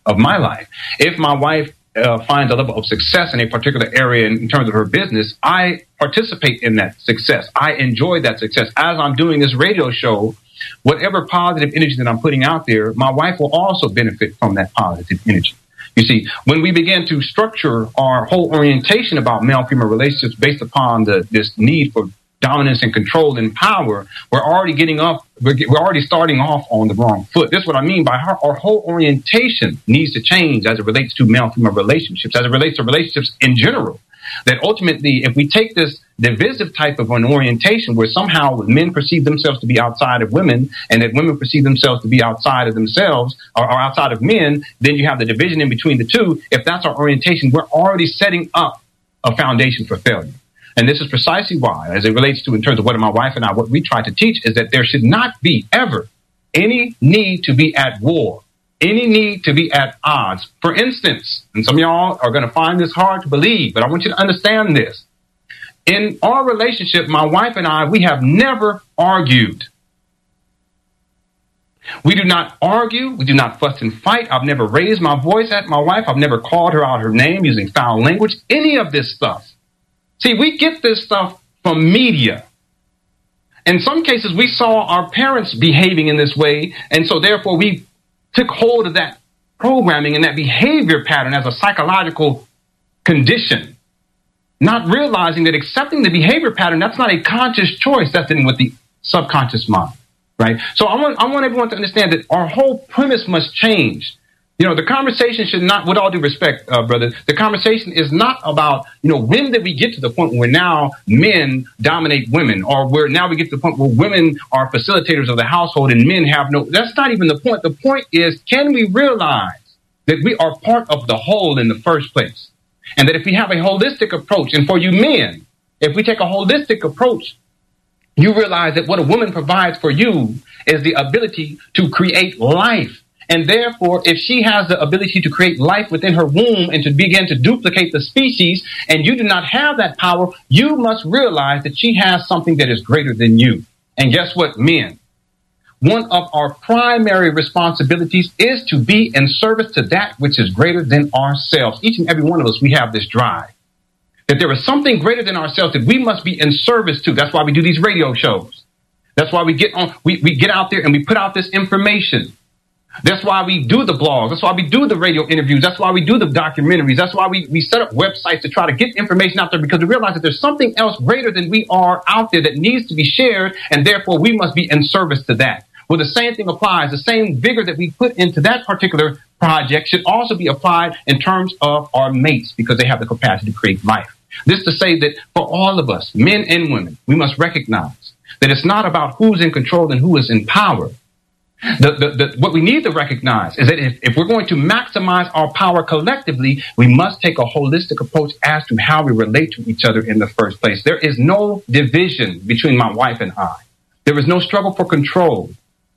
S2: of my life. If my wife finds a level of success in a particular area in terms of her business, I participate in that success. I enjoy that success. As I'm doing this radio show, whatever positive energy that I'm putting out there, my wife will also benefit from that positive energy. You see, when we begin to structure our whole orientation about male-female relationships based upon this need for dominance and control and power, we're already starting off on the wrong foot. This is what I mean by our whole orientation needs to change as it relates to male-female relationships, as it relates to relationships in general. That ultimately, if we take this divisive type of an orientation where somehow men perceive themselves to be outside of women and that women perceive themselves to be outside of themselves or outside of men, then you have the division in between the two. If that's our orientation, we're already setting up a foundation for failure. And this is precisely why, as it relates to in terms of what my wife and I, what we try to teach is that there should not be ever any need to be at war, any need to be at odds. For instance, and some of y'all are going to find this hard to believe, but I want you to understand this. In our relationship, my wife and I, we have never argued. We do not argue. We do not fuss and fight. I've never raised my voice at my wife. I've never called her out her name using foul language, any of this stuff. See, we get this stuff from media. In some cases, we saw our parents behaving in this way, and so therefore we took hold of that programming and that behavior pattern as a psychological condition, not realizing that accepting the behavior pattern, that's not a conscious choice, that's in with the subconscious mind, right? So I want everyone to understand that our whole premise must change. You know, the conversation should not, with all due respect, brother, the conversation is not about, when did we get to the point where now men dominate women, or where now we get to the point where women are facilitators of the household and men have no, that's not even the point. The point is, can we realize that we are part of the whole in the first place? And that if we have a holistic approach, and for you men, if we take a holistic approach, you realize that what a woman provides for you is the ability to create life. And therefore, if she has the ability to create life within her womb and to begin to duplicate the species, and you do not have that power, you must realize that she has something that is greater than you. And guess what, men? One of our primary responsibilities is to be in service to that which is greater than ourselves. Each and every one of us, we have this drive. That there is something greater than ourselves that we must be in service to. That's why we do these radio shows. That's why we get out there and we put out this information. That's why we do the blogs. That's why we do the radio interviews. That's why we do the documentaries. That's why we set up websites to try to get information out there, because we realize that there's something else greater than we are out there that needs to be shared, and therefore we must be in service to that. Well, the same thing applies. The same vigor that we put into that particular project should also be applied in terms of our mates, because they have the capacity to create life. This to say that for all of us, men and women, we must recognize that it's not about who's in control and who is in power. What we need to recognize is that if we're going to maximize our power collectively, we must take a holistic approach as to how we relate to each other in the first place. There is no division between my wife and I. There is no struggle for control.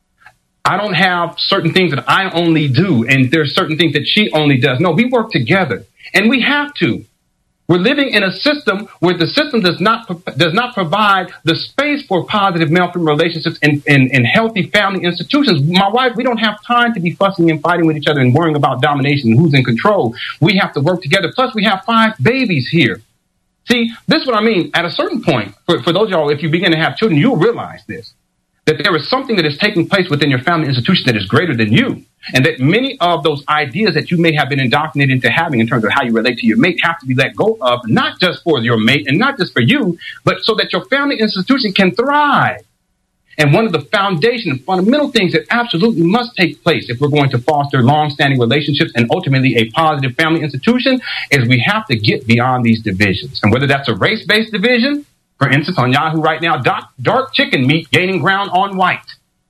S2: I don't have certain things that I only do, and there's certain things that she only does. No, we work together, and we have to. We're living in a system where the system does not provide the space for positive male-female relationships in healthy family institutions. My wife, we don't have time to be fussing and fighting with each other and worrying about domination and who's in control. We have to work together. Plus, we have 5 babies here. See, this is what I mean. At a certain point, for those of y'all, if you begin to have children, you'll realize this, that there is something that is taking place within your family institution that is greater than you. And that many of those ideas that you may have been indoctrinated into having in terms of how you relate to your mate have to be let go of, not just for your mate and not just for you, but so that your family institution can thrive. And one of the foundation and fundamental things that absolutely must take place if we're going to foster long-standing relationships and ultimately a positive family institution is we have to get beyond these divisions. And whether that's a race-based division, for instance, on Yahoo right now, dark chicken meat gaining ground on white.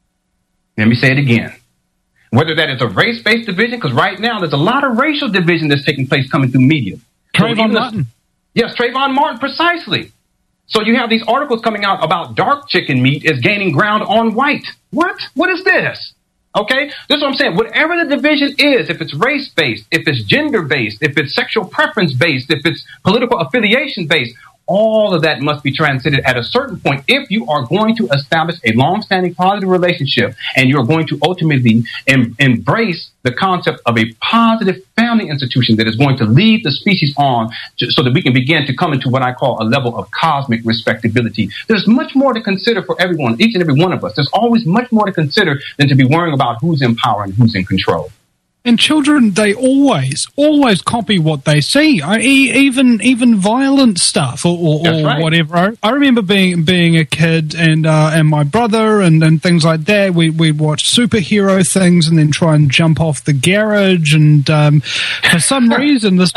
S2: Let me say it again. Whether that is a race-based division, because right now there's a lot of racial division that's taking place coming through media.
S1: Trayvon Martin.
S2: Yes, Trayvon Martin, precisely. So you have these articles coming out about dark chicken meat is gaining ground on white. What? What is this? Okay, this is what I'm saying. Whatever the division is, if it's race-based, if it's gender-based, if it's sexual preference-based, if it's political affiliation-based, all of that must be transcended at a certain point if you are going to establish a long-standing positive relationship and you're going to ultimately embrace the concept of a positive family institution that is going to lead the species on so that we can begin to come into what I call a level of cosmic respectability. There's much more to consider for everyone, each and every one of us. There's always much more to consider than to be worrying about who's in power and who's in control.
S1: And children, they always copy what they see. Even violent stuff or
S2: right.
S1: whatever. I remember being a kid and my brother and things like that. We'd watch superhero things and then try and jump off the garage. And for some reason, this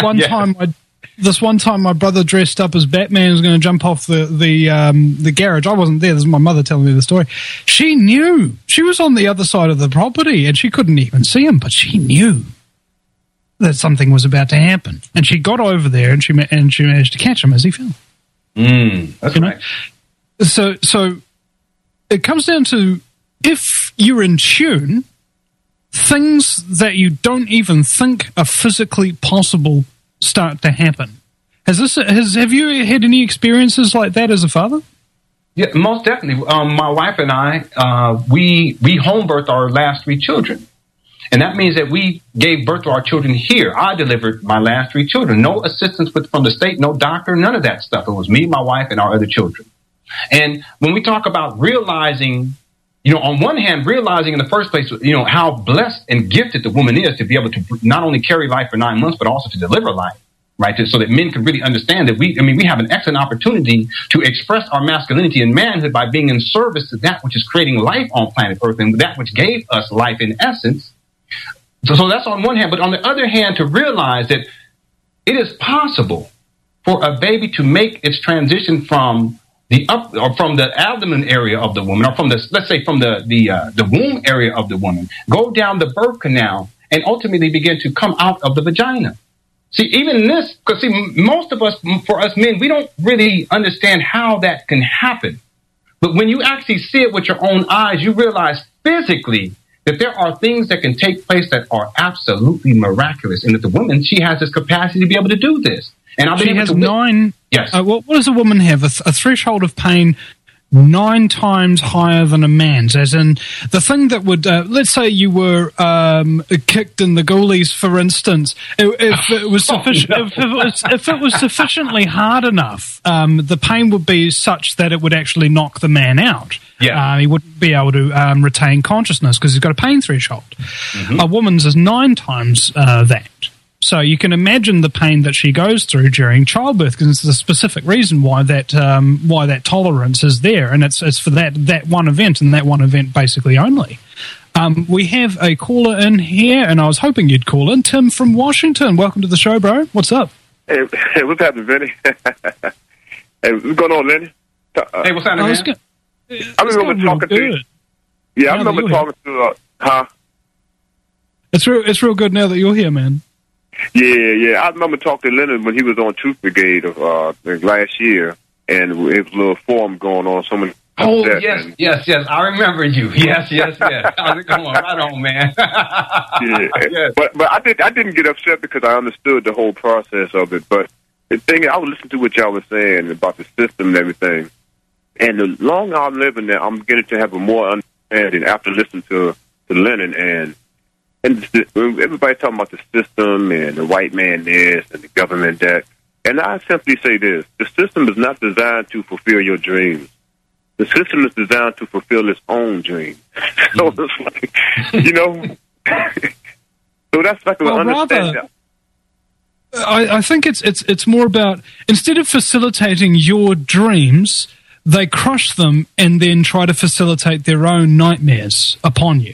S1: one time my brother dressed up as Batman was going to jump off the garage. I wasn't there. This is my mother telling me the story. She knew. She was on the other side of the property and she couldn't even see him, but she knew that something was about to happen. And she got over there and she managed to catch him as he fell.
S2: That's right.
S1: So it comes down to, if you're in tune, things that you don't even think are physically possible start to happen. Have you had any experiences like that as a father?
S2: Yeah, most definitely. My wife and I, we home birthed our last 3 children. And that means that we gave birth to our children here. I delivered my last 3 children. No assistance from the state, no doctor, none of that stuff. It was me, my wife, and our other children. And when we talk about realizing, on one hand, realizing in the first place, how blessed and gifted the woman is to be able to not only carry life for 9 months, but also to deliver life, right? So that men can really understand that we have an excellent opportunity to express our masculinity and manhood by being in service to that which is creating life on planet Earth and that which gave us life in essence. So that's on one hand. But on the other hand, to realize that it is possible for a baby to make its transition from the abdomen area of the woman, or from the womb area of the woman, go down the birth canal and ultimately begin to come out of the vagina. See, even in this, because most of us, for us men, we don't really understand how that can happen. But when you actually see it with your own eyes, you realize physically that there are things that can take place that are absolutely miraculous, and that the woman, she has this capacity to be able to do this. And I've been
S1: she
S2: able
S1: has
S2: to
S1: 9.
S2: Yes.
S1: What does a woman have? A threshold of pain 9 times higher than a man's, as in the thing that would, let's say you were kicked in the goalies, for instance. If it was sufficient, if it was sufficiently hard enough, the pain would be such that it would actually knock the man out.
S2: Yeah.
S1: He wouldn't be able to retain consciousness because he's got a pain threshold. Mm-hmm. A woman's is 9 times that. So you can imagine the pain that she goes through during childbirth, because it's a specific reason why that tolerance is there, and it's for that one event and that one event basically only. We have a caller in here, and I was hoping you'd call in. Tim from Washington, welcome to the show, bro. What's up?
S8: Hey, what's happening, Vinny? Hey, what's going on, Lenny?
S2: Hey, what's happening, man?
S8: I remember talking to you. Yeah, I remember talking to
S1: It's real good now that you're here, man.
S8: Yeah. I remember talking to Leonard when he was on Truth Brigade last year, and it was a little forum going on.
S2: Oh, yes. I remember you. Yes. How's it going? Right on, man.
S8: Yeah.
S2: Yes.
S8: But I didn't get upset because I understood the whole process of it. But the thing is, I was listening to what y'all was saying about the system and everything. And the longer I'm living there, I'm getting to have a more understanding after listening to Lennon and everybody talking about the system and the white man this and the government that. And I simply say this: the system is not designed to fulfill your dreams. The system is designed to fulfill its own dreams. So it's like, so that's like understand that.
S1: I think it's more about, instead of facilitating your dreams, they crush them and then try to facilitate their own nightmares upon you.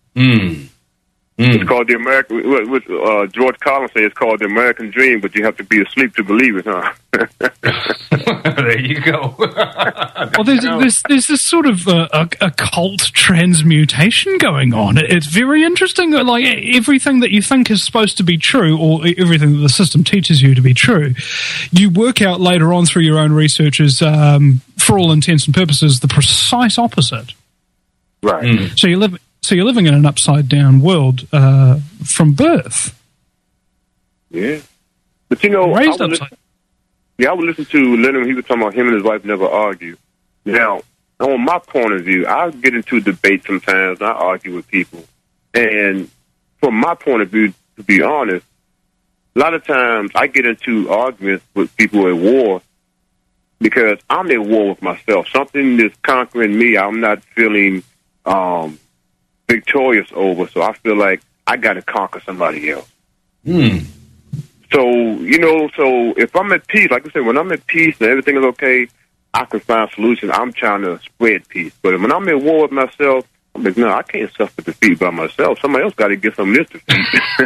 S8: It's called the American. What George Collins says, it's called the American dream, but you have to be asleep to believe it, huh?
S2: There you go.
S1: Well, there's this sort of a cult transmutation going on. It's very interesting. Like, everything that you think is supposed to be true, or everything that the system teaches you to be true, you work out later on through your own research is, for all intents and purposes, the precise opposite.
S8: Right.
S1: So you're living in an upside-down world from birth.
S8: Yeah. But, I Yeah, I would listen to Leonard when he was talking about him and his wife never argue. Now, on my point of view, I get into debate sometimes. I argue with people. And from my point of view, to be honest, a lot of times I get into arguments with people at war because I'm at war with myself. Something is conquering me. I'm not feeling victorious over, so I feel like I got to conquer somebody else. So, so if I'm at peace, like I said, when I'm at peace and everything is okay, I can find solutions. I'm trying to spread peace. But when I'm at war with myself, I'm like, no, I can't suffer defeat by myself. Somebody else got to get some of this defeat.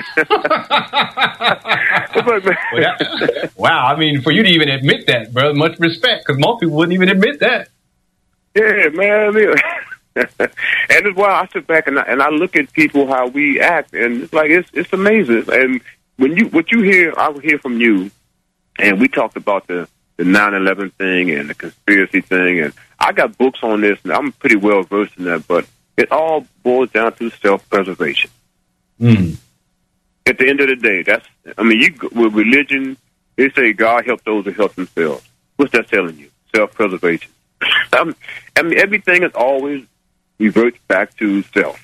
S2: Wow, I mean, for you to even admit that, bro, much respect, because most people wouldn't even admit that.
S8: Yeah, man. And that's why I sit back and I look at people, how we act, and it's like, it's amazing. And what you hear, I will hear from you, and we talked about the 9/11 thing and the conspiracy thing, and I got books on this, and I'm pretty well versed in that, but it all boils down to self-preservation. At the end of the day, with religion, they say God help those who help themselves. What's that telling you? Self-preservation. Everything is always reverts back to self.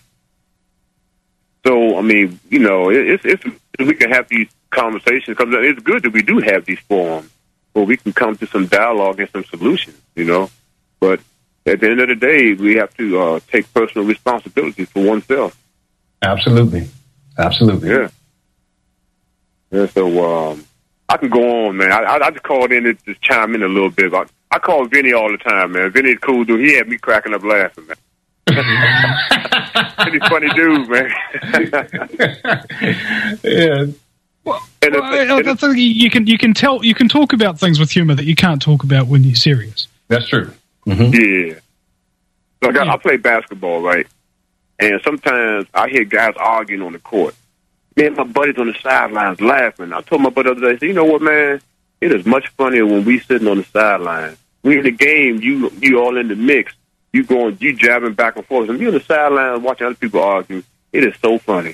S8: So, it's we can have these conversations, because it's good that we do have these forums where we can come to some dialogue and some solutions, But at the end of the day, we have to take personal responsibility for oneself.
S2: Absolutely.
S8: Yeah. So I can go on, man. I just called in to just chime in a little bit. I call Vinny all the time, man. Vinny's a cool dude. He had me cracking up laughing, man. He's a funny dude, man.
S1: Yeah. I think you can talk about things with humor that you can't talk about when you're serious.
S2: That's true.
S8: Yeah. Like I play basketball, right? And sometimes I hear guys arguing on the court. Man, my buddy's on the sidelines laughing. I told my buddy the other day, I said, you know what, man? It is much funnier when we sitting on the sidelines. We in the game, you all in the mix. You jabbing back and forth. And you on the sidelines watching other people argue. It is so funny.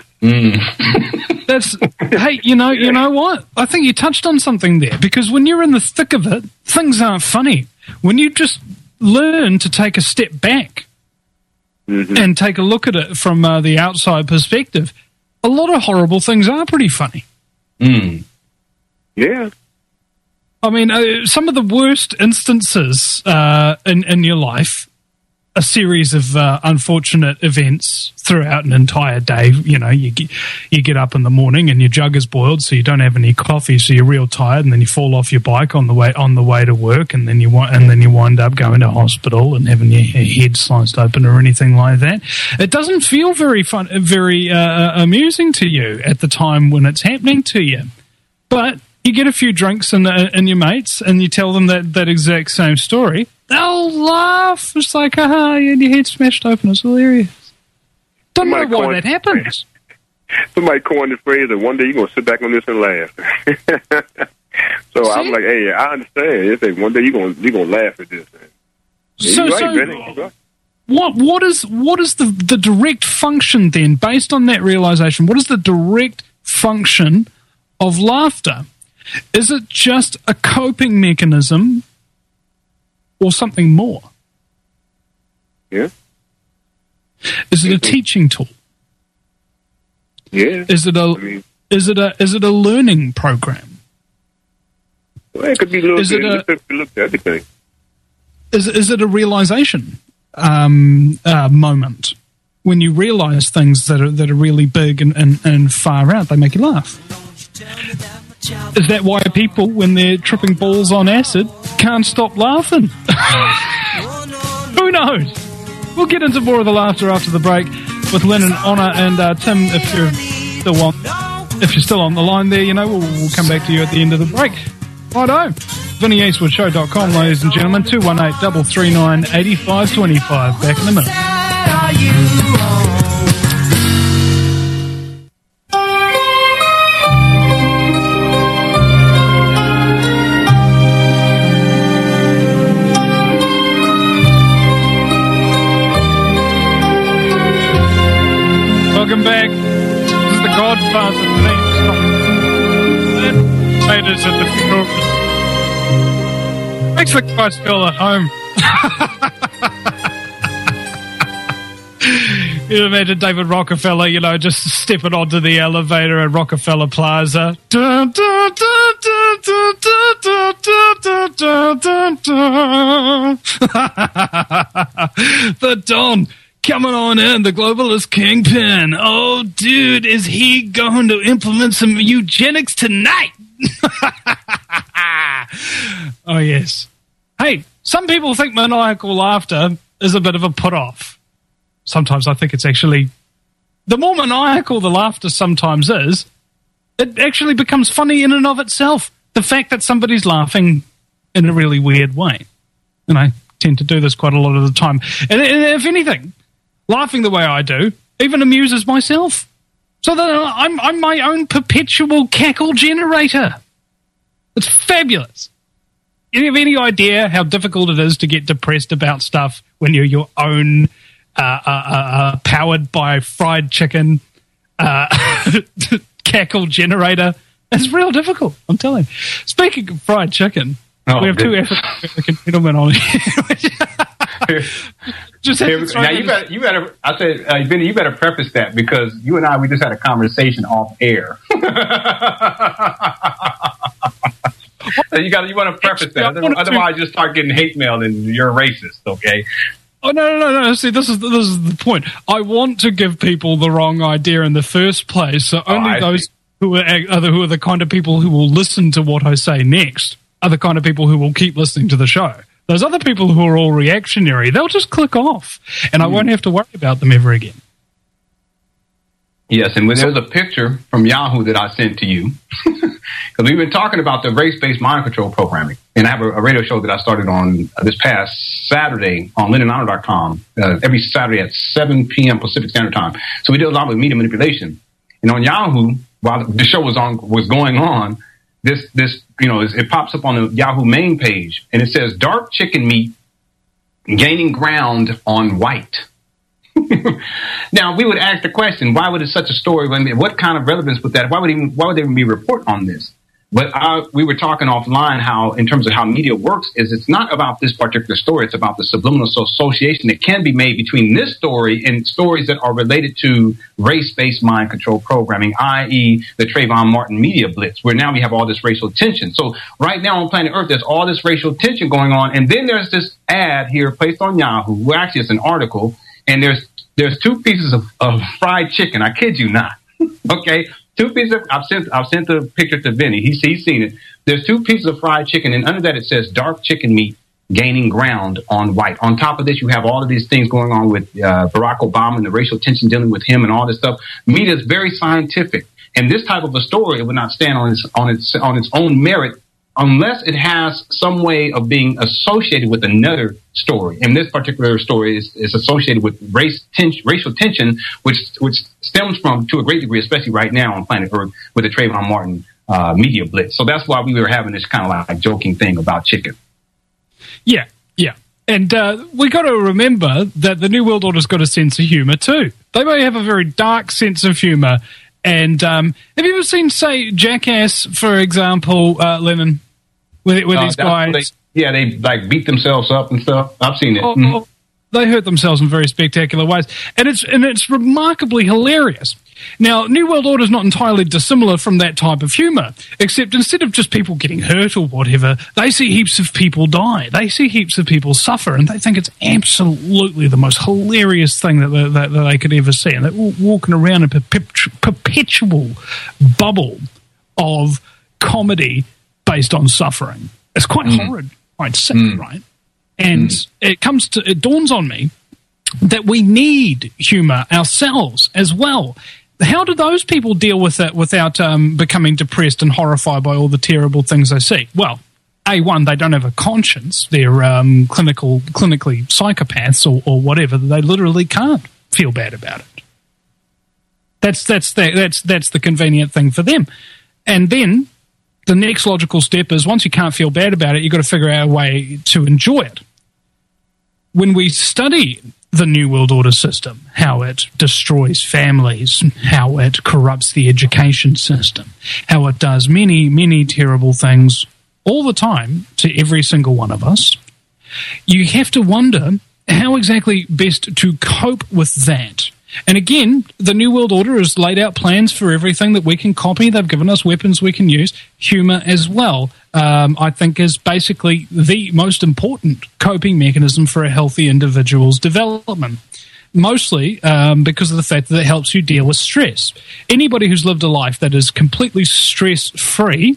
S1: Hey, you know what? I think you touched on something there, because when you're in the thick of it, things aren't funny. When you just learn to take a step back and take a look at it from the outside perspective, a lot of horrible things are pretty funny.
S8: Yeah.
S1: I mean, some of the worst instances in your life, a series of unfortunate events throughout an entire day. You get up in the morning and your jug is boiled, so you don't have any coffee, so you're real tired, and then you fall off your bike on the way to work, and then you wind up going to hospital and having your head sliced open or anything like that. It doesn't feel very fun, very amusing to you at the time when it's happening to you, but you get a few drinks and your mates, and you tell them that exact same story. They'll laugh. It's like, you had your head smashed open. It's hilarious. Don't know why that happens.
S8: Somebody coined the phrase that one day you're going to sit back on this and laugh. So I'm like, hey, I understand. It's like one day you're going to laugh at this.
S1: What is the direct function then, based on that realization? What is the direct function of laughter? Is it just a coping mechanism or something more?
S8: Yeah.
S1: Is it a teaching tool?
S8: Yeah.
S1: Is it a learning program?
S8: Well, it could be a little bit. Look at everything.
S1: Is it a realization moment when you realize things that are really big and far out? They make you laugh. Is that why people, when they're tripping balls on acid, can't stop laughing? Who knows? We'll get into more of the laughter after the break with Lynn and Honor and Tim. If you're still on the line there, we'll come back to you at the end of the break. Righto. VinnyEastwoodShow.com, ladies and gentlemen. 218-339-8525. Back in a minute. Welcome back. This is the Godfather theme song. That made us at the funeral. Makes the guys feel at home. You imagine David Rockefeller, just stepping onto the elevator at Rockefeller Plaza. The Don coming on in, the globalist kingpin. Oh, dude, is he going to implement some eugenics tonight? Oh, yes. Hey, some people think maniacal laughter is a bit of a put-off. Sometimes I think it's actually, the more maniacal the laughter sometimes is, it actually becomes funny in and of itself. The fact that somebody's laughing in a really weird way. And I tend to do this quite a lot of the time. And if anything, laughing the way I do even amuses myself. So that I'm my own perpetual cackle generator. It's fabulous. You have any idea how difficult it is to get depressed about stuff when you're your own powered by fried chicken cackle generator? It's real difficult, I'm telling you. Speaking of fried chicken, we have two African gentlemen on here.
S2: Now you better. I said, Vinny, you better preface that because you and we just had a conversation off air. You want to preface that, otherwise you start getting hate mail and you're a racist. Okay.
S1: Oh no! See, this is the point. I want to give people the wrong idea in the first place, so only those who are the kind of people who will listen to what I say next are the kind of people who will keep listening to the show. Those other people who are all reactionary, they'll just click off, and I won't have to worry about them ever again.
S2: Yes, and there's a picture from Yahoo that I sent to you. Because we've been talking about the race-based mind control programming. And I have a radio show that I started on this past Saturday on LennonHonor.com, every Saturday at 7 p.m. Pacific Standard Time. So we did a lot with media manipulation. And on Yahoo, while the show was going on, it pops up on the Yahoo main page, and it says, dark chicken meat gaining ground on white. Now, we would ask the question, why would such a story, what kind of relevance would that, why would there even be a report on this? But we were talking offline how, in terms of how media works, is it's not about this particular story. It's about the subliminal association that can be made between this story and stories that are related to race-based mind control programming, i.e. the Trayvon Martin media blitz, where now we have all this racial tension. So right now on planet Earth, there's all this racial tension going on. And then there's this ad here placed on Yahoo. Well, actually, it's an article. And there's two pieces of fried chicken. I kid you not. Okay. Two pieces of, I've sent the picture to Vinny. He's seen it. There's two pieces of fried chicken, and under that it says dark chicken meat gaining ground on white. On top of this, you have all of these things going on with Barack Obama and the racial tension dealing with him and all this stuff. Media is very scientific, and this type of a story would not stand on its own merit unless it has some way of being associated with another story. And this particular story is associated with racial tension, which stems from, to a great degree, especially right now on planet Earth, with the Trayvon Martin media blitz. So that's why we were having this kind of like joking thing about chicken. Yeah. And we got to remember that the New World Order's got a sense of humor too. They may have a very dark sense of humor. And have you ever seen, say, Jackass, for example, Lennon, where these guys... They like beat themselves up and stuff. I've seen it.
S1: They hurt themselves in very spectacular ways. And it's remarkably hilarious. Now, New World Order is not entirely dissimilar from that type of humor, except instead of just people getting hurt or whatever, they see heaps of people die. They see heaps of people suffer, and they think it's absolutely the most hilarious thing that they could ever see. And they're walking around in a perpetual bubble of comedy based on suffering. It's quite horrid, quite sick, right? And it dawns on me that we need humor ourselves as well. How do those people deal with it without becoming depressed and horrified by all the terrible things they see? Well, A1, they don't have a conscience. They're clinically psychopaths or whatever. They literally can't feel bad about it. That's the convenient thing for them. And then the next logical step is, once you can't feel bad about it, you've got to figure out a way to enjoy it. When we study the New World Order system, how it destroys families, how it corrupts the education system, how it does many, many terrible things, all the time to every single one of us, you have to wonder how exactly best to cope with that. And again, the New World Order has laid out plans for everything that we can copy. They've given us weapons we can use. Humour as well, I think, is basically the most important coping mechanism for a healthy individual's development. Mostly because of the fact that it helps you deal with stress. Anybody who's lived a life that is completely stress-free,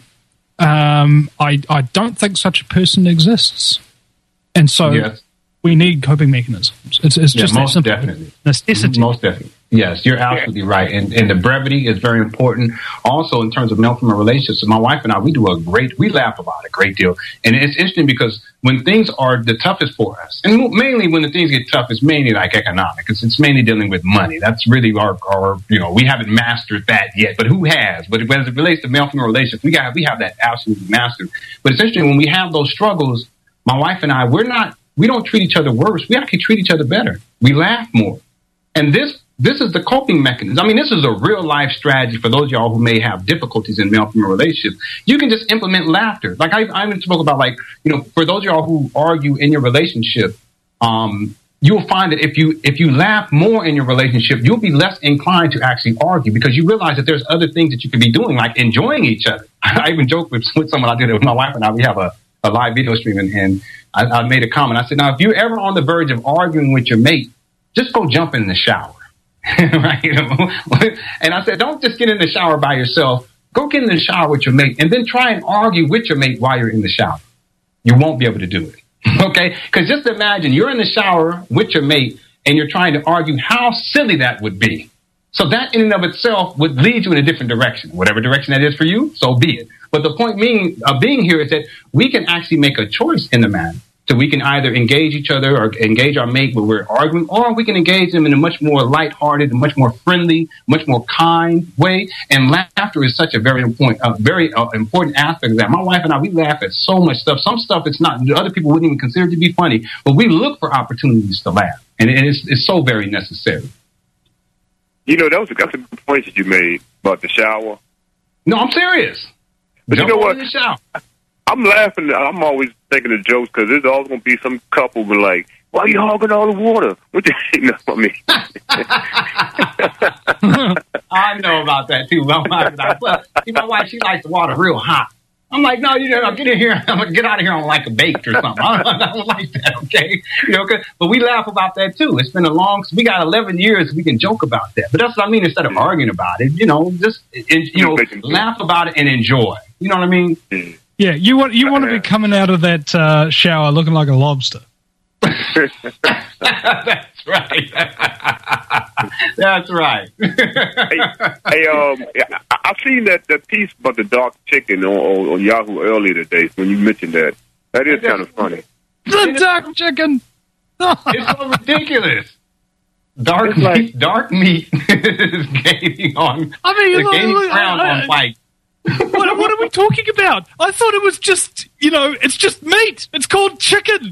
S1: I don't think such a person exists. And so... Yes. We need coping mechanisms. It's just
S2: most
S1: that simple.
S2: Definitely.
S1: Necessity.
S2: Most definitely. Yes, you're absolutely right. And the brevity is very important. Also, in terms of male-female relationships, my wife and I, we laugh about it a great deal. And it's interesting because when things are the toughest for us, and mainly when the things get tough, it's mainly like economic. It's mainly dealing with money. That's really our we haven't mastered that yet, but who has? But as it relates to male-female relationships, we have that absolutely mastered. But it's interesting when we have those struggles, my wife and I, we don't treat each other worse. We actually treat each other better. We laugh more. And this is the coping mechanism. I mean, this is a real life strategy for those of y'all who may have difficulties in male-female relationships. You can just implement laughter. Like I even spoke about, for those of y'all who argue in your relationship, you'll find that if you laugh more in your relationship, you'll be less inclined to actually argue because you realize that there's other things that you could be doing, like enjoying each other. I even joke with someone I did it with my wife and I. We have a live video stream and I made a comment. I said, now, if you're ever on the verge of arguing with your mate, just go jump in the shower. Right? And I said, don't just get in the shower by yourself. Go get in the shower with your mate and then try and argue with your mate while you're in the shower. You won't be able to do it. Okay? Because just imagine you're in the shower with your mate and you're trying to argue how silly that would be. So that in and of itself would lead you in a different direction. Whatever direction that is for you, so be it. But the point being here is that we can actually make a choice in the matter. So we can either engage each other or engage our mate when we're arguing, or we can engage them in a much more lighthearted, much more friendly, much more kind way. And laughter is such a very important aspect of that. My wife and I, we laugh at so much stuff. Some stuff it's not, other people wouldn't even consider to be funny, but we look for opportunities to laugh. And it's so very necessary.
S8: That's a good point that you made about the shower.
S2: No, I'm serious.
S8: But you know what? I'm laughing. I'm always thinking of jokes because there's always going to be some couple who like, why are you hogging all the water? What you know what I mean?
S2: I know about that, too. My wife, she likes the water real hot. I'm like, no, get in here. I'm going to get out of here on like a baked or something. I don't like that, okay? But we laugh about that, too. It's been we got 11 years, we can joke about that. But that's what I mean, instead of arguing about it, just laugh about it and enjoy. You know what I mean?
S1: Yeah, you want to be coming out of that shower looking like a lobster.
S2: That's right. That's right.
S8: Hey, I've seen that piece about the dark chicken on Yahoo earlier today when you mentioned that. That is kind of funny.
S1: The dark chicken.
S2: It's so ridiculous. Dark meat is gaining on. Gaining ground on white.
S1: What are we talking about? I thought it was just, it's just meat. It's called chicken.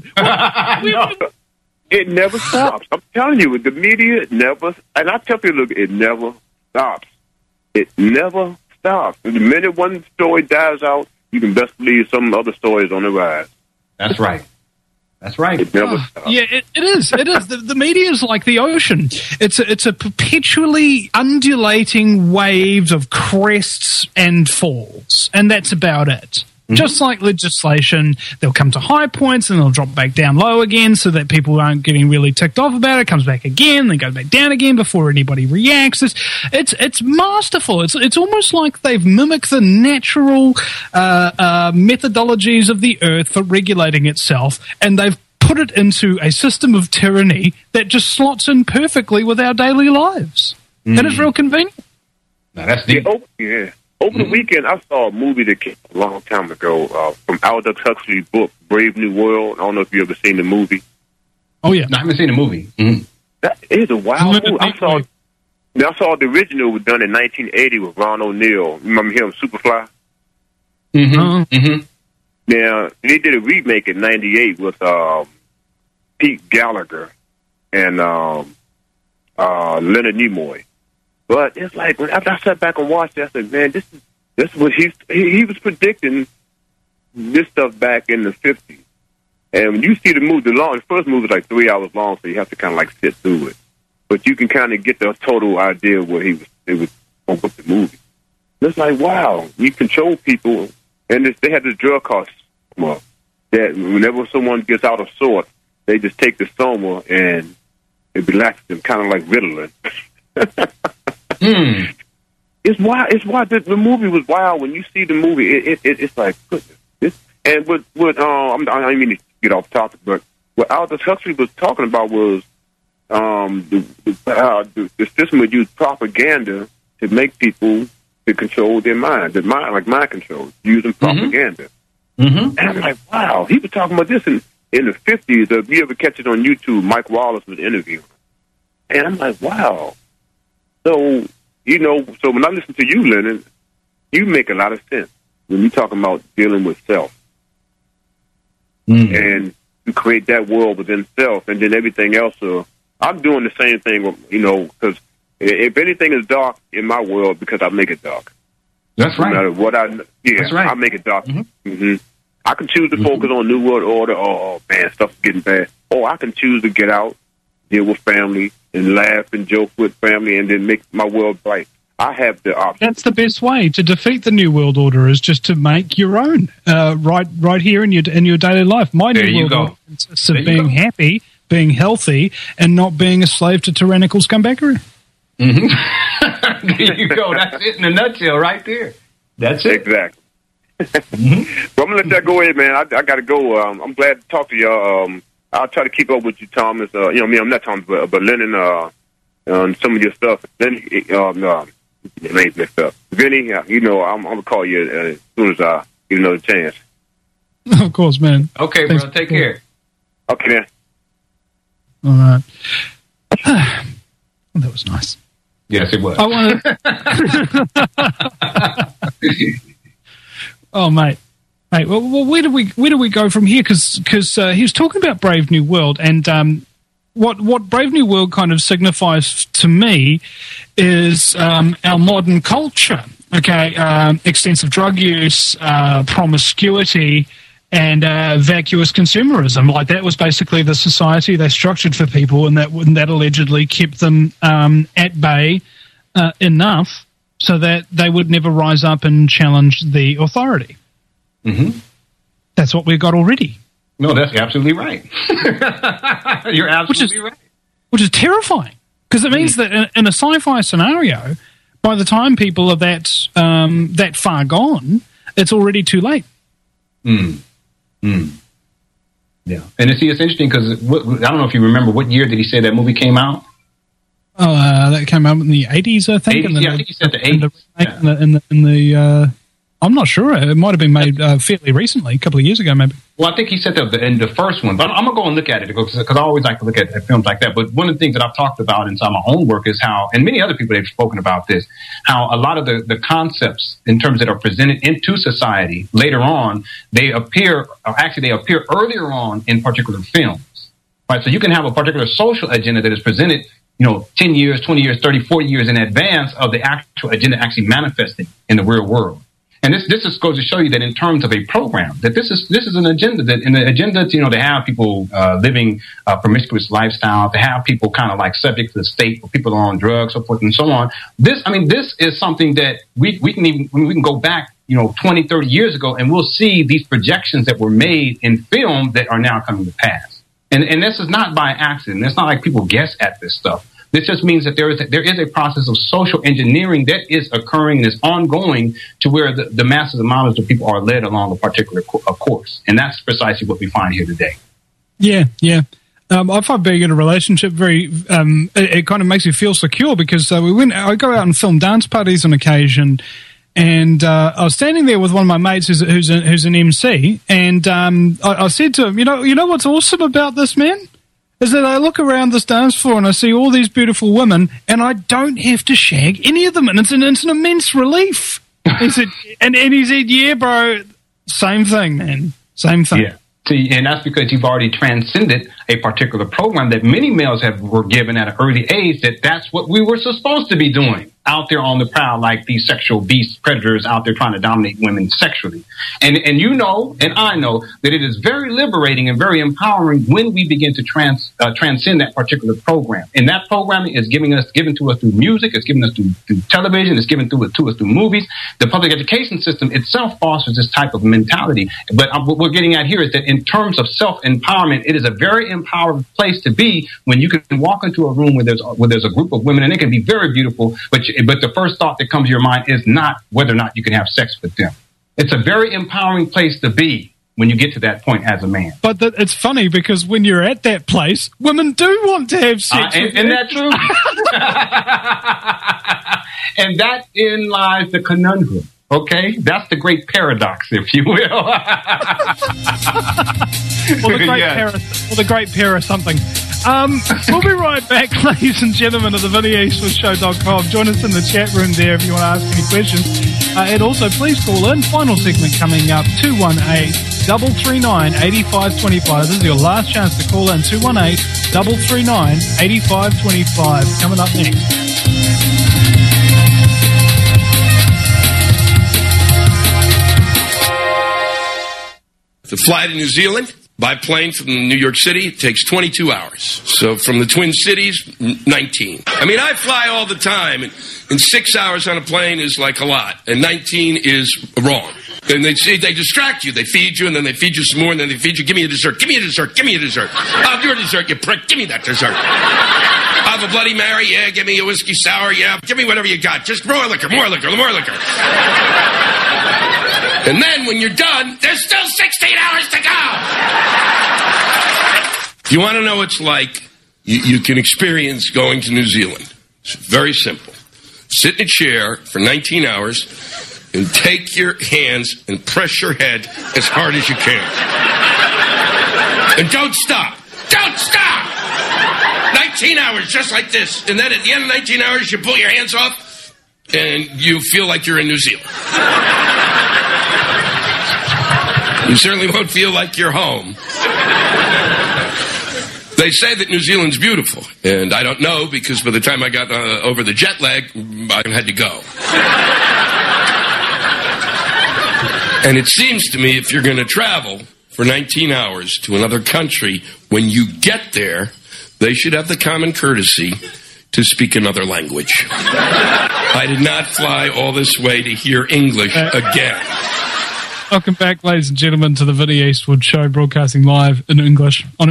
S8: It never stops. I'm telling you, with the media, and I tell people, look, it never stops. It never stops. And the minute one story dies out, you can best believe some other story is on the rise.
S2: That's right. That's right.
S8: It never stops.
S1: Yeah, it is. It is. The media is like the ocean. It's a perpetually undulating waves of crests and falls, and that's about it. Mm-hmm. Just like legislation, they'll come to high points and they'll drop back down low again so that people aren't getting really ticked off about it. Comes back again, then goes back down again before anybody reacts. It's masterful. It's almost like they've mimicked the natural methodologies of the earth for regulating itself, and they've put it into a system of tyranny that just slots in perfectly with our daily lives. Mm. And it's real convenient.
S2: Now, that's deep.
S8: Yeah. Over the weekend, I saw a movie that came a long time ago from Aldous Huxley's book, Brave New World. I don't know if you've ever seen the movie.
S1: Oh, yeah.
S2: No, I haven't seen the movie. Mm-hmm.
S8: That is a wild movie. I saw the original was done in 1980 with Ron O'Neal. Remember him, Superfly?
S2: Mm-hmm. Mm-hmm.
S8: Now, they did a remake in 98 with Pete Gallagher and Leonard Nimoy. But it's like, after I sat back and watched it, I said, man, this is what he was predicting this stuff back in the 50s. And when you see the movie, the first movie is like 3 hours long, so you have to kind of like sit through it. But you can kind of get the total idea of what it was on with the movie. And it's like, wow, you control people. And they had this drug cost that whenever someone gets out of sorts, they just take the soma and it relaxes them, kind of like Ritalin. It's wild. It's wild. The movie was wild. When you see the movie, it's like goodness. I don't mean to get off topic, but what Aldous Huxley was talking about was the system would use propaganda to make people to control their mind, like mind control, using propaganda. And I'm like, wow, he was talking about this in the 50s. If you ever catch it on YouTube, Mike Wallace was interviewing. And I'm like, wow. So, so when I listen to you, Lennon, you make a lot of sense when you're talking about dealing with self. And you create that world within self, and then everything else. I'm doing the same thing, because if anything is dark in my world, because I make it dark.
S2: That's right.
S8: No matter what that's right. I make it dark. I can choose to focus on New World Order. Oh, man, stuff's getting bad. Or I can choose to get out, deal with family, and laugh and joke with family, and then make my world bright. I have the option.
S1: That's the best way to defeat the New World Order, is just to make your own right here in your daily life. My New World Order consists of being happy, being healthy, and not being a slave to tyrannical scumbaggery.
S2: There you go. That's it in a nutshell right there. That's it.
S8: Exactly. Well, I'm going to let that go ahead, man. I got to go. I'm glad to talk to y'all. I'll try to keep up with you, Thomas. I'm not Thomas, but Lennon, on some of your stuff. Then, name's messed up. Vinny, I'm going to call you as soon as I get another chance.
S1: Of course, man.
S2: Okay,
S1: Thanks,
S2: bro. Take care.
S8: Okay, man.
S1: All right. Well, that was nice.
S2: Yes, it was.
S1: I want Oh, mate. Well, where do we go from here? Because he was talking about Brave New World, and what Brave New World kind of signifies to me is our modern culture. Okay, extensive drug use, promiscuity, and vacuous consumerism. Like, that was basically the society they structured for people, and that allegedly kept them at bay enough so that they would never rise up and challenge the authority. That's what we've got already.
S2: No, that's absolutely right. You're absolutely right.
S1: Which is terrifying, because it means that in a sci-fi scenario, by the time people are that far gone, it's already too late.
S2: Yeah, and it's interesting because I don't know if you remember, what year did he say that movie came out?
S1: Oh, that came out in the 80s, I think.
S2: 80s, I think he said the 80s.
S1: In the I'm not sure. It might have been made fairly recently, a couple of years ago, maybe.
S2: Well, I think he said that in the first one, but I'm going to go and look at it because I always like to look at films like that. But one of the things that I've talked about inside my own work is how, and many other people have spoken about this, how a lot of the concepts in terms that are presented into society later on, they appear earlier on in particular films. Right? So you can have a particular social agenda that is presented 10 years, 20 years, 30, 40 years in advance of the actual agenda actually manifesting in the real world. And this just goes to show you that in terms of a program, that this is an agenda, that in the agenda, to have people living a promiscuous lifestyle, to have people kind of like subject to the state, or people are on drugs, so forth and so on. This is something that we can go back, 20, 30 years ago, and we'll see these projections that were made in film that are now coming to pass. And this is not by accident. It's not like people guess at this stuff. This just means that there is a process of social engineering that is occurring and is ongoing to where the masses amounts of people are led along a particular course. And that's precisely what we find here today.
S1: Yeah. I find being in a relationship it kind of makes you feel secure, because I go out and film dance parties on occasion, and I was standing there with one of my mates who's an MC, and I said to him, you know what's awesome about this, man? Is that I look around this dance floor and I see all these beautiful women, and I don't have to shag any of them, and it's an immense relief. He said, and he said, yeah, bro, same thing, man, same thing.
S2: Yeah. See, and that's because you've already transcended a particular program that many males were given at an early age, that's what we were supposed to be doing out there on the prowl, like these sexual beast predators out there trying to dominate women sexually. And you know, and I know that it is very liberating and very empowering when we begin to transcend that particular program. And that programming is given to us through music, it's given us through television, it's given to us through movies. The public education system itself fosters this type of mentality. But what we're getting at here is that in terms of self-empowerment, it is a very empowered place to be when you can walk into a room where there's a group of women, and it can be very beautiful, but the first thought that comes to your mind is not whether or not you can have sex with them. It's a very empowering place to be when you get to that point as a man.
S1: But it's funny because when you're at that place, women do want to have sex with you.
S2: Isn't that true? And that in lies the conundrum. Okay, that's the great paradox, if you will.
S1: The great pair of something. We'll be right back, ladies and gentlemen, at the VinnyHastleShow.com. Join us in the chat room there if you want to ask any questions. And also, please call in. Final segment coming up, 218-339-8525. This is your last chance to call in, 218-339-8525. Coming up next.
S9: To fly to New Zealand by plane from New York City, it takes 22 hours. So from the Twin Cities, 19. I mean, I fly all the time, and 6 hours on a plane is like a lot, and 19 is wrong. And they distract you. They feed you, and then they feed you some more, and then they feed you. Give me a dessert. Give me a dessert. Give me a dessert. I'll have your dessert, you prick. Give me that dessert. I'll have a Bloody Mary. Yeah, give me a whiskey sour. Yeah, give me whatever you got. Just more liquor, more liquor, more liquor. And then when you're done, there's still 16 hours to go. You want to know what it's like? You can experience going to New Zealand. It's very simple. Sit in a chair for 19 hours and take your hands and press your head as hard as you can. And don't stop. Don't stop! 19 hours, just like this. And then at the end of 19 hours, you pull your hands off and you feel like you're in New Zealand. You certainly won't feel like you're home. They say that New Zealand's beautiful, and I don't know because by the time I got over the jet lag, I had to go. And it seems to me if you're going to travel for 19 hours to another country, when you get there, they should have the common courtesy to speak another language. I did not fly all this way to hear English again.
S1: Welcome back, ladies and gentlemen, to the Vinny Eastwood Show, broadcasting live in English on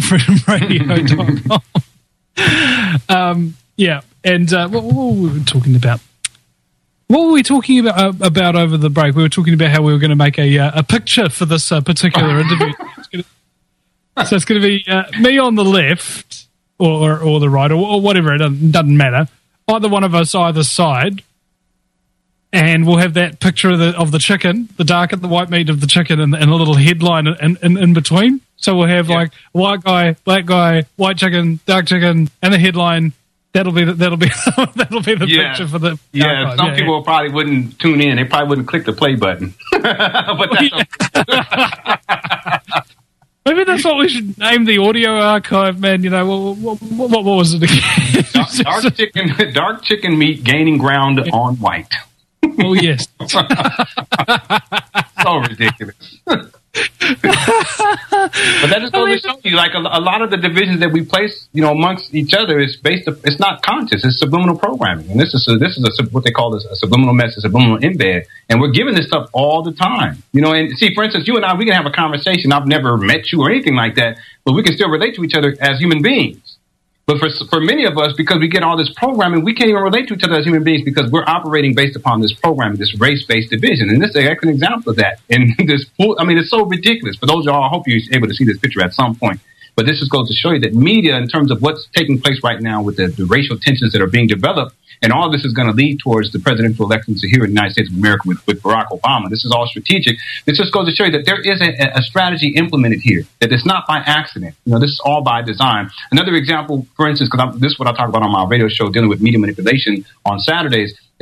S1: AmericanFreedomRadio.com. And what were we talking about? What were we talking about over the break? We were talking about how we were going to make a picture for this particular interview. So it's going to be me on the left or the right or whatever. It doesn't matter. Either one of us either side. And we'll have that picture of the chicken, the dark and the white meat of the chicken, and a little headline in between. So we'll have like white guy, black guy, white chicken, dark chicken, and the headline. That'll be the picture for the.
S2: Yeah, some people probably wouldn't tune in. They probably wouldn't click the play button. But
S1: maybe that's what we should name the audio archive, man. You know, what was it again?
S2: Dark chicken meat gaining ground on white.
S1: Oh, yes.
S2: So ridiculous. But that just goes to show you, like, a lot of the divisions that we place, amongst each other is it's not conscious. It's subliminal programming. And this is what they call a subliminal message, subliminal embed. And we're giving this stuff all the time. And see, for instance, you and I, we can have a conversation. I've never met you or anything like that, but we can still relate to each other as human beings. But for many of us, because we get all this programming, we can't even relate to each other as human beings because we're operating based upon this programming, this race-based division. And this is an excellent example of that. And it's so ridiculous. For those of y'all, I hope you're able to see this picture at some point. But this just goes to show you that media, in terms of what's taking place right now with the racial tensions that are being developed, and all this is going to lead towards the presidential elections here in the United States of America with Barack Obama. This is all strategic. This just goes to show you that there is a strategy implemented here, that it's not by accident. This is all by design. Another example, for instance, because this is what I talk about on my radio show dealing with media manipulation on Saturdays,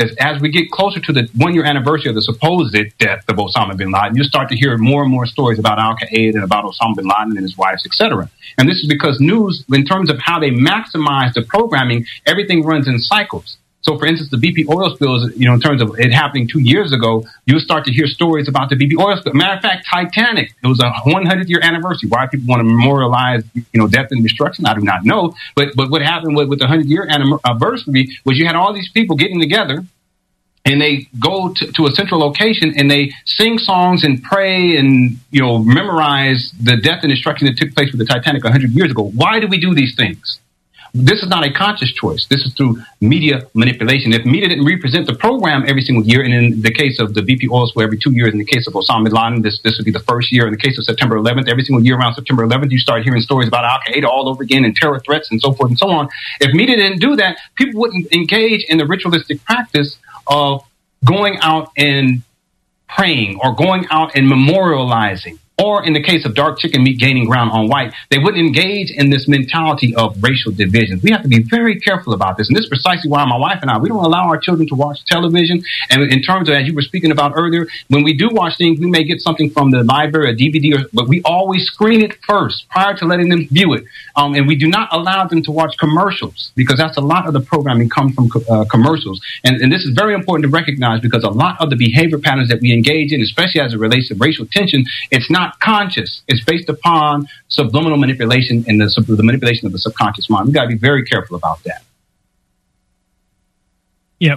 S2: as we get closer to the 1-year anniversary of the supposed death of Osama bin Laden, you start to hear more and more stories about Al-Qaeda and about Osama bin Laden and his wives, etc. And this is because news, in terms of how they maximize the programming, everything runs in cycles. So, for instance, the BP oil spills, in terms of it happening 2 years ago, you'll start to hear stories about the BP oil spill. Matter of fact, Titanic, it was a 100-year anniversary. Why people want to memorialize, death and destruction, I do not know. But what happened with the 100-year anniversary was you had all these people getting together, and they go to a central location and they sing songs and pray and, memorize the death and destruction that took place with the Titanic 100 years ago. Why do we do these things? This is not a conscious choice. This is through media manipulation. If media didn't represent the program every single year, and in the case of the BP oil spill every 2 years, in the case of Osama bin Laden, this would be the first year. In the case of September 11th, every single year around September 11th, you start hearing stories about Al-Qaeda all over again and terror threats and so forth and so on. If media didn't do that, people wouldn't engage in the ritualistic practice of going out and praying or going out and memorializing. Or in the case of dark chicken meat gaining ground on white, they wouldn't engage in this mentality of racial divisions. We have to be very careful about this. And this is precisely why my wife and I, we don't allow our children to watch television. And in terms of, as you were speaking about earlier, when we do watch things, we may get something from the library or DVD, but we always screen it first prior to letting them view it. And we do not allow them to watch commercials, because that's a lot of the programming comes from commercials. And this is very important to recognize, because a lot of the behavior patterns that we engage in, especially as it relates to racial tension, it's not conscious. It's based upon subliminal manipulation and the manipulation of the subconscious mind. We've got to be very careful about that.
S1: Yep.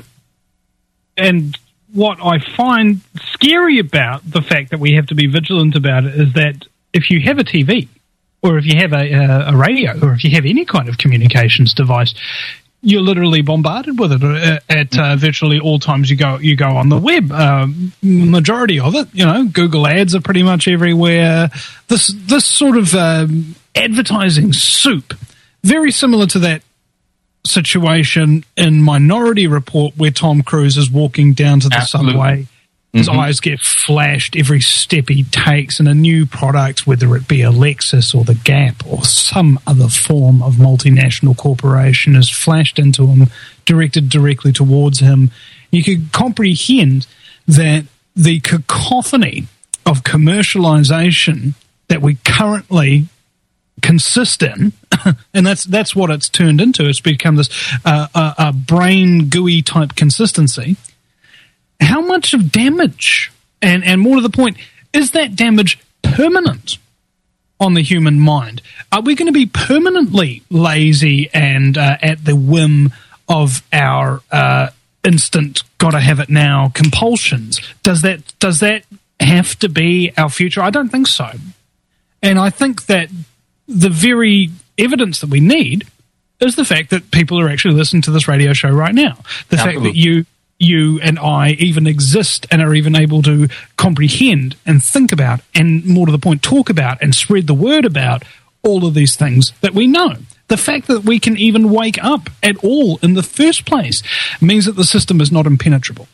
S1: And what I find scary about the fact that we have to be vigilant about it is that if you have a TV, or if you have a radio, or if you have any kind of communications device, you're literally bombarded with it at virtually all times you go on the web. Majority of it, Google ads are pretty much everywhere. This sort of advertising soup, very similar to that situation in Minority Report where Tom Cruise is walking down to the subway. His eyes get flashed every step he takes, and a new product, whether it be a Lexus or the Gap or some other form of multinational corporation, is flashed into him, directed directly towards him. You could comprehend that the cacophony of commercialization that we currently consist in, and that's what it's turned into. It's become this a brain gooey type consistency. How much of damage, and more to the point, is that damage permanent on the human mind? Are we going to be permanently lazy and at the whim of our instant gotta have it now compulsions? Does that have to be our future? I don't think so. And I think that the very evidence that we need is the fact that people are actually listening to this radio show right now. The fact that you and I even exist and are even able to comprehend and think about, and more to the point, talk about and spread the word about all of these things that we know. The fact that we can even wake up at all in the first place means that the system is not impenetrable.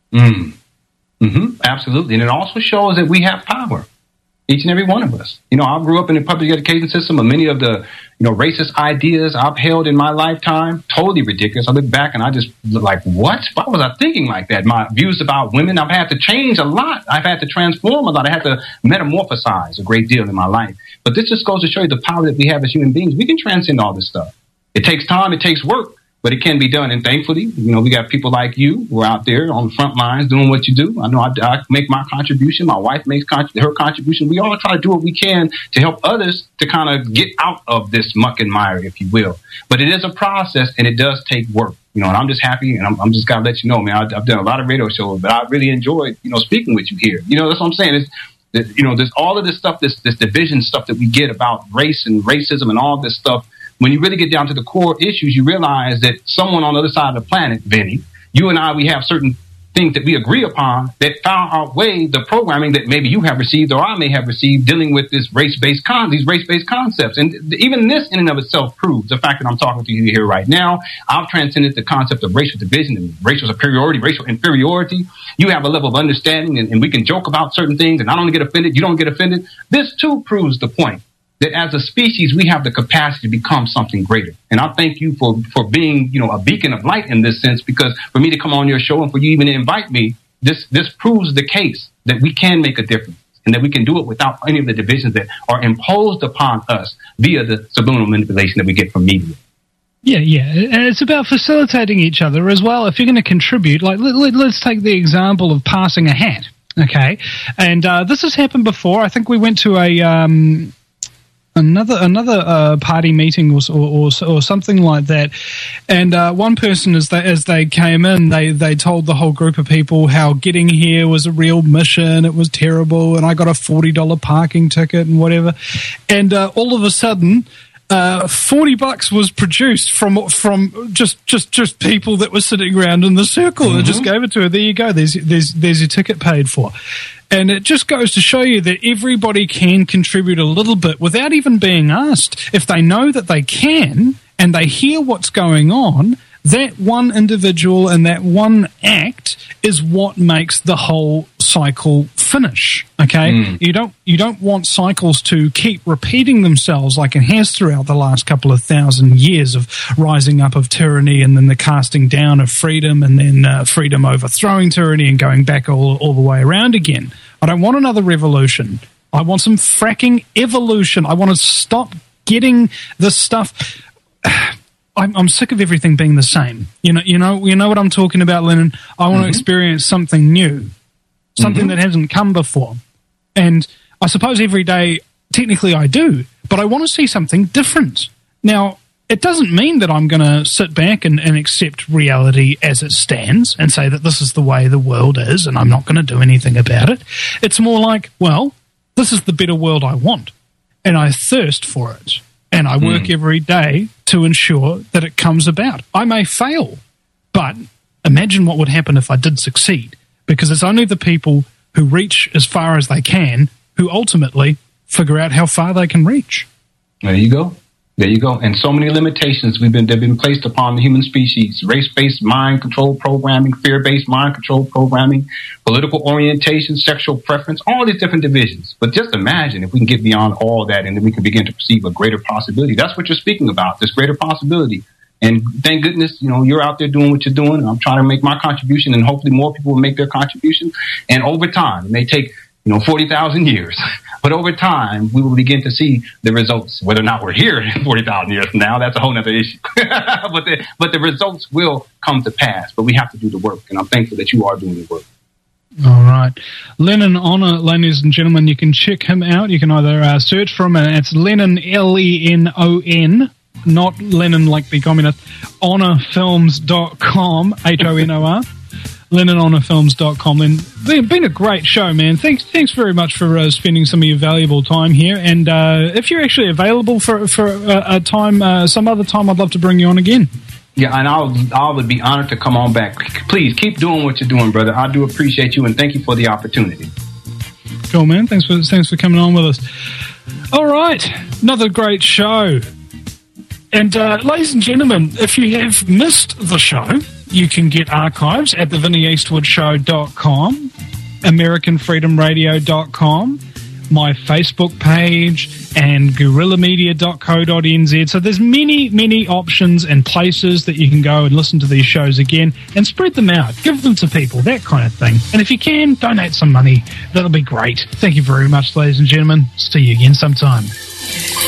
S2: Absolutely. And it also shows that we have power. Each and every one of us. I grew up in the public education system, and many of the, racist ideas I've held in my lifetime, totally ridiculous. I look back and I just look like, what? Why was I thinking like that? My views about women, I've had to change a lot. I've had to transform a lot. I had to metamorphosize a great deal in my life. But this just goes to show you the power that we have as human beings. We can transcend all this stuff. It takes time. It takes work. But it can be done. And thankfully, we got people like you who are out there on the front lines doing what you do. I know I make my contribution. My wife makes her contribution. We all try to do what we can to help others to kind of get out of this muck and mire, if you will. But it is a process, and it does take work. And I'm just happy, and I'm just got to let you know, man, I've done a lot of radio shows, but I really enjoyed, speaking with you here. That's what I'm saying. There's all of this stuff, this division stuff that we get about race and racism and all this stuff. When you really get down to the core issues, you realize that someone on the other side of the planet, Vinny, you and I, we have certain things that we agree upon that far outweigh the programming that maybe you have received or I may have received dealing with this race-based concepts. And even this in and of itself proves the fact that I'm talking to you here right now. I've transcended the concept of racial division and racial superiority, racial inferiority. You have a level of understanding, and we can joke about certain things, and I don't get offended, you don't get offended. This too proves the point that as a species, we have the capacity to become something greater. And I thank you for being, a beacon of light in this sense, because for me to come on your show and for you even to invite me, this proves the case that we can make a difference and that we can do it without any of the divisions that are imposed upon us via the subliminal manipulation that we get from media.
S1: Yeah, and it's about facilitating each other as well. If you're going to contribute, like let's take the example of passing a hat, okay? And this has happened before. I think we went to another party meeting or something like that, and one person as they came in, they told the whole group of people how getting here was a real mission. It was terrible, and I got a $40 parking ticket and whatever, and all of a sudden, $40 was produced from just people that were sitting around in the circle. They just gave it to her. There you go. There's your ticket paid for. And it just goes to show you that everybody can contribute a little bit without even being asked. If they know that they can and they hear what's going on, that one individual and that one act is what makes the whole cycle finish. Okay, you don't want cycles to keep repeating themselves like it has throughout the last couple of thousand years of rising up of tyranny and then the casting down of freedom and then freedom overthrowing tyranny and going back all the way around again. I don't want another revolution. I want some fracking evolution. I want to stop getting this stuff. I'm sick of everything being the same. You know what I'm talking about, Lennon. I want to experience something new, something that hasn't come before. And I suppose every day, technically I do, but I want to see something different. Now, it doesn't mean that I'm going to sit back and accept reality as it stands and say that this is the way the world is and I'm not going to do anything about it. It's more like, well, this is the better world I want, and I thirst for it. And I work every day to ensure that it comes about. I may fail, but imagine what would happen if I did succeed, because it's only the people who reach as far as they can who ultimately figure out how far they can reach.
S2: There you go. And so many limitations have been placed upon the human species: race-based mind control programming, fear-based mind control programming, political orientation, sexual preference, all these different divisions. But just imagine if we can get beyond all that and then we can begin to perceive a greater possibility. That's what you're speaking about, this greater possibility. And thank goodness, you're out there doing what you're doing. And I'm trying to make my contribution, and hopefully more people will make their contribution. And over time, it may take 40,000 years. But over time, we will begin to see the results. Whether or not we're here 40,000 years from now, that's a whole other issue. but the results will come to pass. But we have to do the work, and I'm thankful that you are doing the work.
S1: All right. Lennon Honor, ladies and gentlemen, you can check him out. You can either search for him, and it's Lennon, Lenon, not Lennon like the communist, honorfilms.com, HONOR. LennonHonorFilms.com. And it's been a great show, man. Thanks very much for spending some of your valuable time here. And if you're actually available for a time, some other time, I'd love to bring you on again.
S2: Yeah, and I would be honored to come on back. Please keep doing what you're doing, brother. I do appreciate you, and thank you for the opportunity.
S1: Cool, man. Thanks for coming on with us. All right, another great show. And ladies and gentlemen, if you have missed the show, you can get archives at thevinnieeastwoodshow.com, AmericanFreedomRadio.com, my Facebook page, and guerrillamedia.co.nz. So there's many options and places that you can go and listen to these shows again and spread them out. Give them to people, that kind of thing. And if you can, donate some money. That'll be great. Thank you very much, ladies and gentlemen. See you again sometime.